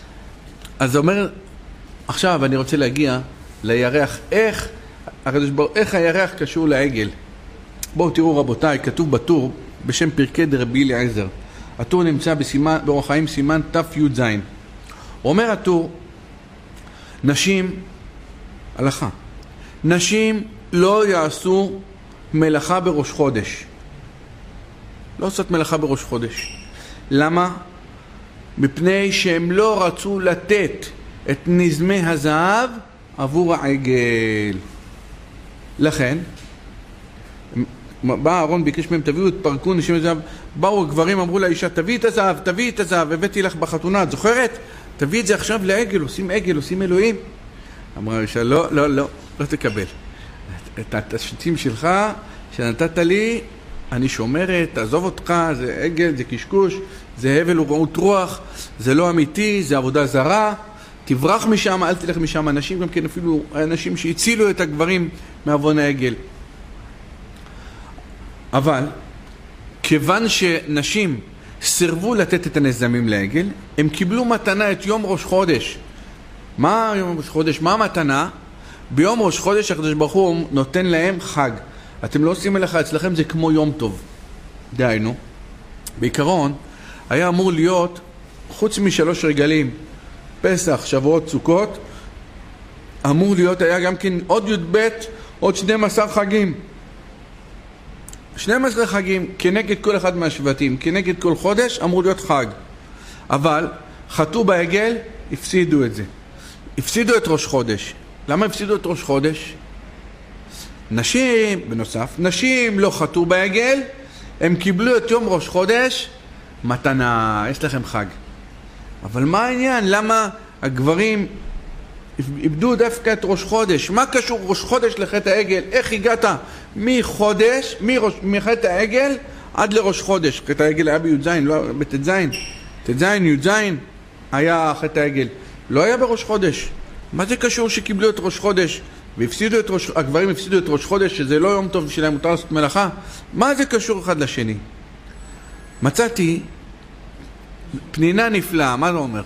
אז זה אומר, עכשיו אני רוצה להגיע לירח, איך, איך הירח קשור לעגל. בואו תראו רבותיי, כתוב בטור בשם פרקי דרבי אליעזר. הטור נמצא בסימן, באורח חיים סימן ת' י' ז'. אומר הטור, נשים, הלכה, נשים לא יעשו מלאכה בראש חודש. לא עושות מלאכה בראש חודש. למה? מפני שהם לא רצו לתת את נזמי הזהב עבור העגל. לכן, בא אהרון ביקש מהם, תביאו את פרקו נשים הזהב. באו הגברים, אמרו לאישה, תביאי את הזהב, תביאי את הזהב, הבאתי לך בחתונה, את זוכרת? תביאי את זה עכשיו לעגל, עושים עגל, עושים אלוהים. אמרה האישה, לא, לא, לא, לא תקבל. את התשתים שלך, שנתת לי, אני שומרת, תעזוב אותך, זה עגל, זה קשקוש, זה הבל ורעות רוח, זה לא אמיתי, זה עבודה זרה, תברח משם, אל תלך משם. אנשים גם כן, אפילו אנשים שהצילו את הגברים מעוון העגל. אבל כיוון שנשים סירבו לתת את הנזמים לעגל, הם קיבלו מתנה את יום ראש חודש. מה יום ראש חודש? מה המתנה? ביום ראש חודש הקדוש ברוך הוא נותן להם חג. אתם לא עושים מלאכה, אצלכם זה כמו יום טוב. דהיינו, בעיקרון היה אמור להיות, חוץ משלוש רגלים, פסח, שבועות, סוכות, אמור להיות, היה גם כן עוד י"ב, עוד שנים עשר חגים. שנים עשר חגים כנגד כל אחד מהשבטים, כנגד כל חודש אמור להיות חג. אבל חטאו בעגל, הפסידו את זה. הפסידו את ראש חודש. למה הפסידו את ראש חודש? נשים, בנוסף, נשים לא חטאו בעגל, הם קיבלו את יום ראש חודש, מתנה, יש לכם חג. אבל מה העניין? למה הגברים איבדו דווקא את ראש חודש? מה קשור ראש חודש לחטא העגל? איך הגעת מחודש, מראש, מחטא העגל עד לראש חודש? חטא העגל היה בי"ז, לא בט"ז. ט"ז, י"ז היה חטא העגל. לא היה בראש חודש. מה זה קשור שקיבלו את ראש חודש והפסידו את ראש, הגברים הפסידו את ראש חודש, שזה לא יום טוב שלהם, מותר לעשות מלאכה? מה זה קשור אחד לשני? מצאתי פנינה נפלאה. מה זה אומר?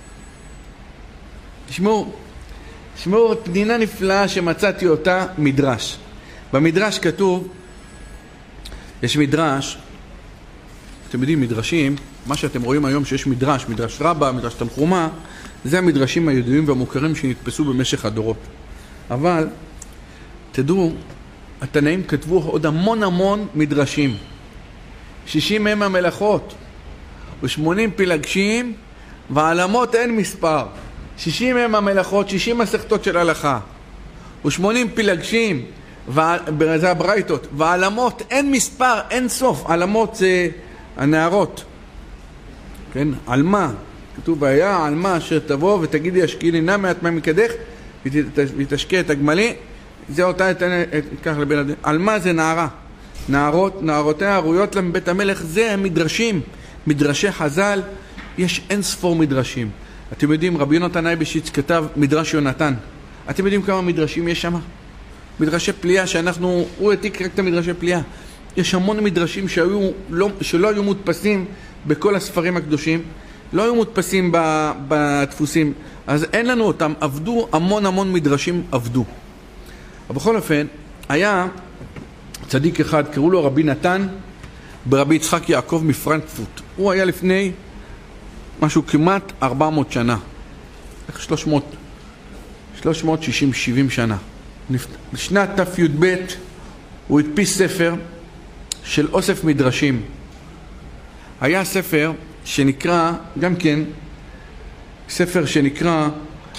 תשמעו, תשמעו, פנינה נפלאה שמצאתי אותה מדרש. במדרש כתוב, יש מדרש, אתם יודעים, מדרשים, מה שאתם רואים היום שיש מדרש, מדרש רבה, מדרש תנחומה, זה המדרשים הידועים והמוכרים שנתפסו במשך הדורות. אבל תדעו, התנאים כתבו עוד המון המון מדרשים. שישים הם המלאכות ושמונים פילגשים, ועלמות אין מספר. שישים הם המלאכות, שישים מסכתות של הלכה ושמונים פילגשים, זה הברייתות, ועלמות אין מספר, אין סוף. עלמות זה הנערות, כן? עלמה, כתוב היה עלמה אשר תבוא ותגידי השקיעי נא מעט מים מקדך ותשקיע את הגמלי, זה אותה כך לבן אדם. עלמה זה נערה, נערות, נערותיה הראויות להם בית המלך. זה המדרשים, מדרשי חז"ל. יש אין ספור מדרשים. אתם יודעים, רבי יונתן אייבשיץ כתב מדרש יונתן. אתם יודעים כמה מדרשים יש שם? מדרשי פליאה, שאנחנו, הוא העתיק רק את המדרשי פליאה. יש המון מדרשים שהיו, לא, שלא היו מודפסים בכל הספרים הקדושים, לא היו מודפסים בדפוסים, אז אין לנו אותם. עבדו המון המון מדרשים, עבדו. אבל בכל אופן, היה צדיק אחד, קראו לו רבי נתן, ברבי יצחק יעקב מפרנקפורט. הוא היה לפני משהו כמעט ארבע מאות שנה, שלוש מאות, שלוש מאות שישים שבעים שנה. בשנת ת"י"ב הוא הדפיס ספר של אוסף מדרשים. היה ספר שנקרא, גם כן, ספר שנקרא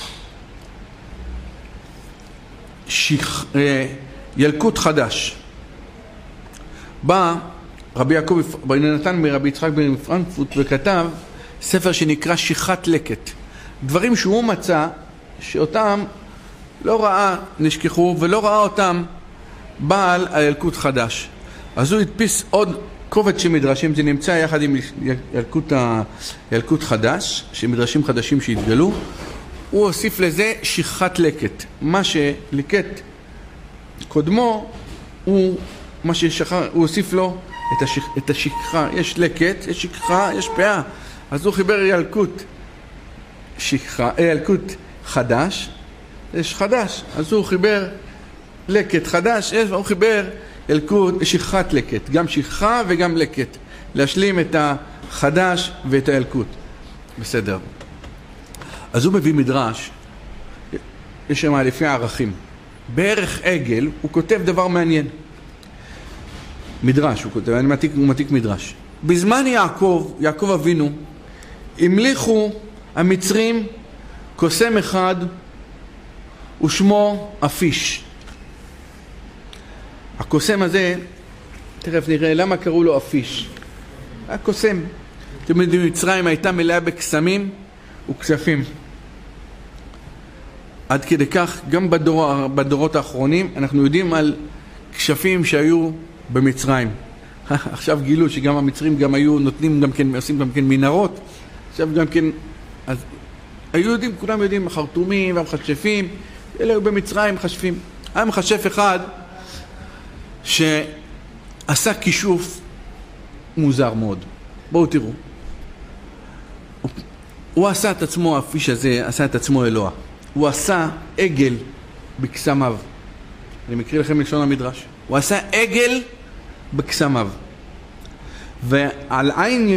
שיח, אה, ילקוט חדש. בא רבי יעקב בן נתן מרבי יצחק מפרנקפורט וכתב ספר שנקרא שיחת לקט. דברים שהוא מצא שאותם לא ראה, נשכחו, ולא ראה אותם בעל הילקוט חדש. אז הוא הדפיס עוד קובץ של מדרשים, זה נמצא יחד עם ילקוט, ילקוט חדש, שמדרשים חדשים שהתגלו. הוא הוסיף לזה שיחת לקט. מה שליקט קודמו, הוא, מה ששחר, הוא הוסיף לו את, השיח, את השכחה. יש לקט, יש שכחה, יש פאה. אז הוא חיבר ילקוט, שכחה, ילקוט חדש, יש חדש, אז הוא חיבר לקט חדש, הוא חיבר ילקוט, שכחת לקט, גם שכחה וגם לקט, להשלים את החדש ואת הילקוט. בסדר. אז הוא מביא מדרש, יש שם לפי הערכים. בערך עגל הוא כותב דבר מעניין. מדרש, הוא כותב, אני מתיק, הוא מתיק מדרש. בזמן יעקב, יעקב אבינו, המליכו המצרים קוסם אחד ושמו אפיש. הקוסם הזה, תכף נראה למה קראו לו אפיש. הקוסם, אתם יודעים, מצרים הייתה מלאה בקסמים וכספים. עד כדי כך, גם בדור, בדורות האחרונים, אנחנו יודעים על כשפים שהיו במצרים. עכשיו גילו שגם המצרים גם היו נותנים גם כן, עושים גם כן מנהרות. עכשיו גם כן, אז היו יודעים, כולם יודעים, החרטומים והמחשפים, אלה היו במצרים מחשפים. היה מחשף אחד שעשה כישוף מוזר מאוד. בואו תראו. הוא עשה את עצמו, הפיש הזה עשה את עצמו אלוה. הוא עשה עגל בקסמיו. אני מקריא לכם מלשון המדרש. הוא עשה עגל בקסמיו. ועל עין